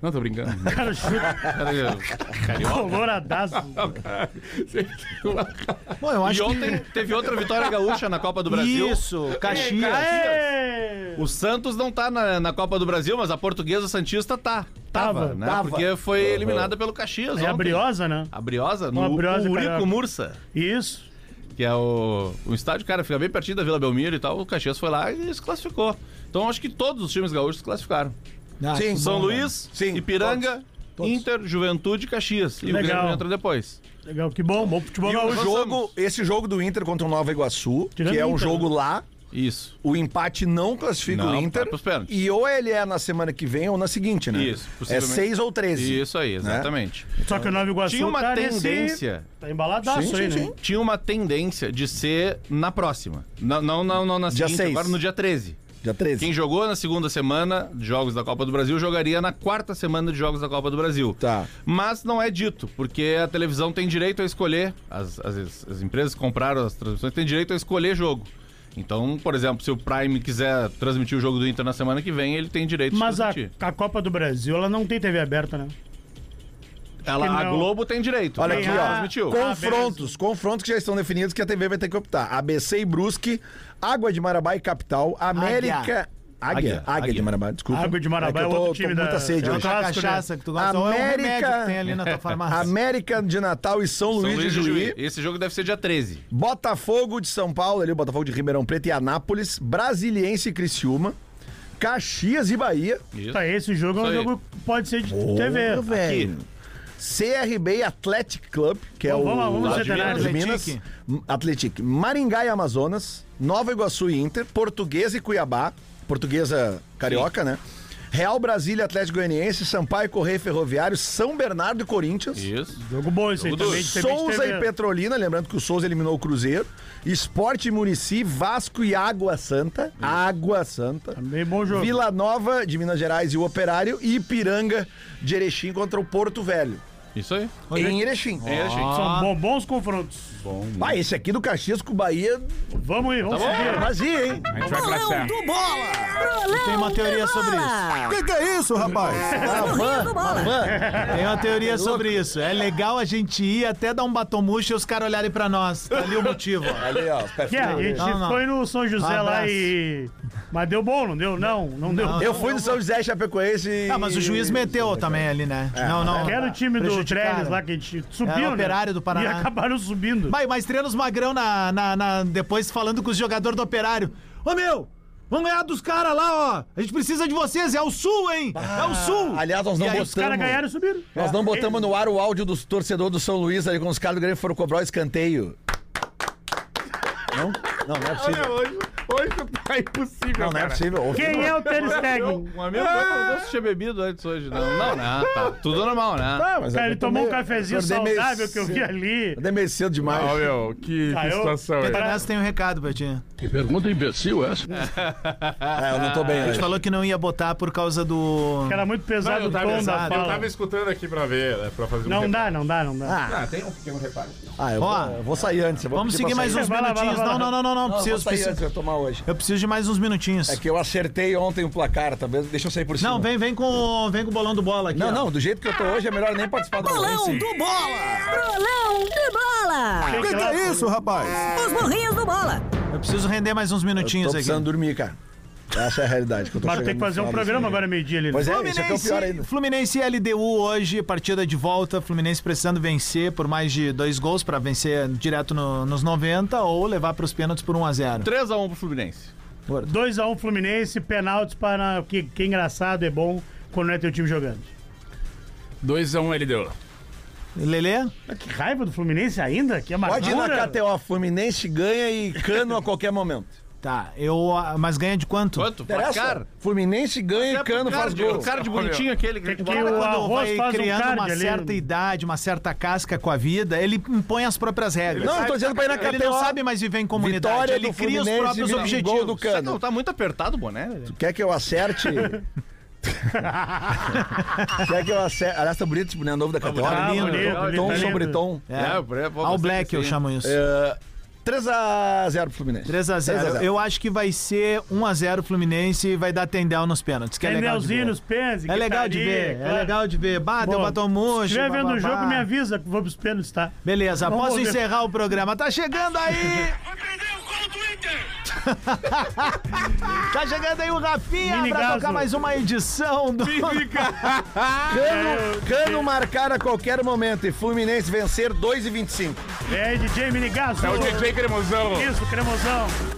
Não, tô brincando. O cara chuta. Carioca. Coloradaço. Bom, eu acho E ontem que... teve outra vitória gaúcha na Copa do Brasil. Isso, Caxias. Aê! O Santos não tá na, na Copa do Brasil, mas a Portuguesa Santista tá. Tava, Tava, né? tava. Porque foi eliminada pelo Caxias É a ontem. Briosa, né? A Briosa? No Uma Briosa Urico carioca. Mursa. Isso. Que é o, o estádio, cara, fica bem pertinho da Vila Belmiro e tal. O Caxias foi lá e se classificou. Então acho que todos os times gaúchos se classificaram. Ah, Sim. que São bom, Luís, Sim, Ipiranga, todos. Inter, Juventude e Caxias. E Legal. o Grêmio entra depois. Legal, que bom. Bom futebol E o gaúcho. jogo, esse jogo do Inter contra o Nova Iguaçu, Tirando que é um Inter, jogo né? lá, Isso. o empate não classifica Não, o Inter. vai pros pênaltis. E ou ele é na semana que vem ou na seguinte, né? Isso, É possivelmente. seis ou treze. Isso aí, exatamente. Só que o Nova Iguaçu Tinha uma tá nesse- tendência. Tá embaladaço Sim, aí, sim, né? sim. Tinha uma tendência de ser na próxima. Não, não, não, não na Dia seguinte, seis. agora no dia treze. Dia treze. Quem jogou na segunda semana de Jogos da Copa do Brasil jogaria na quarta semana de Jogos da Copa do Brasil. Tá. Mas não é dito, porque a televisão tem direito a escolher, as, as, as empresas que compraram as transmissões têm direito a escolher jogo. Então, por exemplo, se o Prime quiser transmitir o jogo do Inter na semana que vem, ele tem direito Mas de a, transmitir. a Copa do Brasil, ela não tem T V aberta, né? Ela, que a não. Globo tem direito. Olha Ela aqui, ó. transmitiu. Confrontos, confrontos que já estão definidos que a T V vai ter que optar. A B C e Brusque, Água de Marabá e Capital, América... Águia. Águia, Águia. de Marabá, desculpa. Água de Marabá é é que eu tô, outro time tô com muita da- sede é hoje. outro Aquela clássico, cachaça que tu gosta. Ou é um remédio que tem ali na tua farmácia. América de Natal e São, São Luís de Juí. Esse jogo deve ser dia treze. Botafogo de São Paulo, ali o Botafogo de Ribeirão Preto e Anápolis. Brasiliense e Criciúma. Caxias e Bahia. Isso. Tá, esse jogo é um Isso aí. jogo que pode ser de T V. Ô, velho. C R B e Athletic Club, que é Bom, o vamos lá, vamos lá no de centenário. Minas, Atletic. M- Atletic. Maringá e Amazonas. Nova Iguaçu e Inter. Portuguesa e Cuiabá. Portuguesa carioca, né? Real Brasília, Atlético Goianiense, Sampaio Correia e Ferroviário, São Bernardo e Corinthians. Isso. Jogo bom esse aí Jogo também. duro. de T V de Souza T V. e Petrolina, lembrando que o Souza eliminou o Cruzeiro. Esporte e Murici, Vasco e Água Santa. Água Santa. Também bom jogo. Vila Nova de Minas Gerais e o Operário. E Ipiranga de Erechim contra o Porto Velho. Isso aí. Em Erechim. É, Erechim. São bom- bons confrontos. Ah, esse aqui do Caxias com o Bahia. Vamos aí, vamos Tá bom. seguir. Vazia, hein? A gente vai classificar. Tem uma teoria sobre isso. Que que é isso, rapaz? Tem uma teoria sobre isso. É legal a gente ir até dar um batom murcho e os caras olharem pra nós. Tá ali o motivo, ó. Ali, ó. os pés Que é, a frios. gente Não, não. foi no São José Um lá abraço. e... Mas deu bom, não deu? Não, não deu. Eu fui no São José Chapecoense e... Ah, mas o juiz meteu também ali, né? não, não. Que era o time do Prejudicaram. Trellis lá que a gente subiu, Era o né? Operário do Paraná. E acabaram subindo. Vai, mas treinos magrão na, na, na- depois falando com os jogadores do Operário. Ô, meu, vamos ganhar dos caras lá, ó. A gente precisa de vocês, é o Sul, hein? é o Sul. Aliás, nós não E aí botamos... os caras ganharam e subiram. Nós não É. botamos no ar o áudio dos torcedores do São Luís ali, quando os caras do Grêmio foram cobrar o escanteio. Não? Não, não é possível. hoje, hoje tá impossível, Não, não é possível. Quem é o Ter Stegen? Um amigo meu perguntou se tinha bebido antes hoje. Não, não, não. Tá tudo normal, né? Ah, mas Cara, é ele que eu tomou um meio- cafezinho acordei meio saudável que eu vi cedo. ali. Acordei meio cedo demais. Ó, meu, que, Ah, que eu- situação Pedro aí. Ernesto tem um recado pra ti. Que pergunta imbecil essa? É, eu não tô bem A gente hoje. falou que não ia botar por causa do... Que era muito pesado eu o tava, tom da exato, eu fala. tava escutando aqui pra ver, né, pra fazer um Não reparo. dá, não dá, não dá. Ah, tem um pequeno reparo. Ah, eu, Ó, vou, eu vou sair antes. Eu vou Vamos pedir seguir pra mais sair. uns Vai lá, vai lá, minutinhos. vai lá. Não, não, não, não, não. Não, eu vou Preciso, sair preciso. antes, eu vou tomar hoje. Eu preciso de mais uns minutinhos. É que eu acertei ontem o placar, talvez. Deixa eu sair por cima. Não, vem, vem com, vem com o bolão do bola aqui. Não, ó. não, do jeito que eu tô hoje é melhor nem participar do Bolão Sim. do Bola! Bolão do Bola! Que que é isso, rapaz? Os burrinhos do Bola! Eu preciso render mais uns Eu tô minutinhos aqui. precisando dormir, cara. Essa é a realidade que eu tô Mas tem chegando que fazer no um final programa desse- agora meio-dia ali. né? Pois é, isso aqui é o pior ainda. Fluminense e L D U hoje, partida de volta. Fluminense precisando vencer por mais de dois gols pra vencer direto no- nos noventa ou levar pros pênaltis por um a zero. três a um pro Fluminense. dois a um Fluminense, pênaltis para... Que, que engraçado, é bom quando não é teu time jogando. dois a um ele deu. Lelê? Mas que raiva do Fluminense ainda? Que amargura. Pode ir na K T O, Fluminense ganha e cano a qualquer momento. Tá, eu. ah, Mas ganha de quanto? Quanto? Interessa? Placar? Fluminense ganha e cano faz gol. O cara de bonitinho aquele que, Que que o Quando arroz vai faz um criando card uma ali. certa idade, uma certa casca com a vida, ele impõe as próprias regras. Não, eu tô dizendo pra ir na K Ele T O. não sabe mais viver em comunidade, Vitória ele do cria os Fluminense, próprios gol objetivos. do Será que cano. não tá muito apertado o boné? velho? Quer que eu acerte? Quer que eu acerte? Aliás, tá bonito esse boné novo da K T O. Tá lindo. bonito, Tom tá lindo. sobre tom. É. É, eu- eu- All você Black que eu sim. chamo isso. É, três a zero pro Fluminense. três a zero. Eu acho que vai ser um a zero Fluminense e vai dar Tendel nos pênaltis, que é legal de ver. nos pênaltis. É legal de ver, é legal de ver. Bateu, batom murcho. Se estiver vendo o bababá. jogo, me avisa que vou pros pênaltis, tá? Beleza, Vamos posso ver. encerrar o programa. Tá chegando aí! Tá chegando aí o Rafinha Mini pra gaso. tocar mais uma edição do... Cano, cano marcar a qualquer momento e Fluminense vencer dois e vinte e cinco. É, D J Minigaso. É o D J Cremosão. Isso, Cremosão.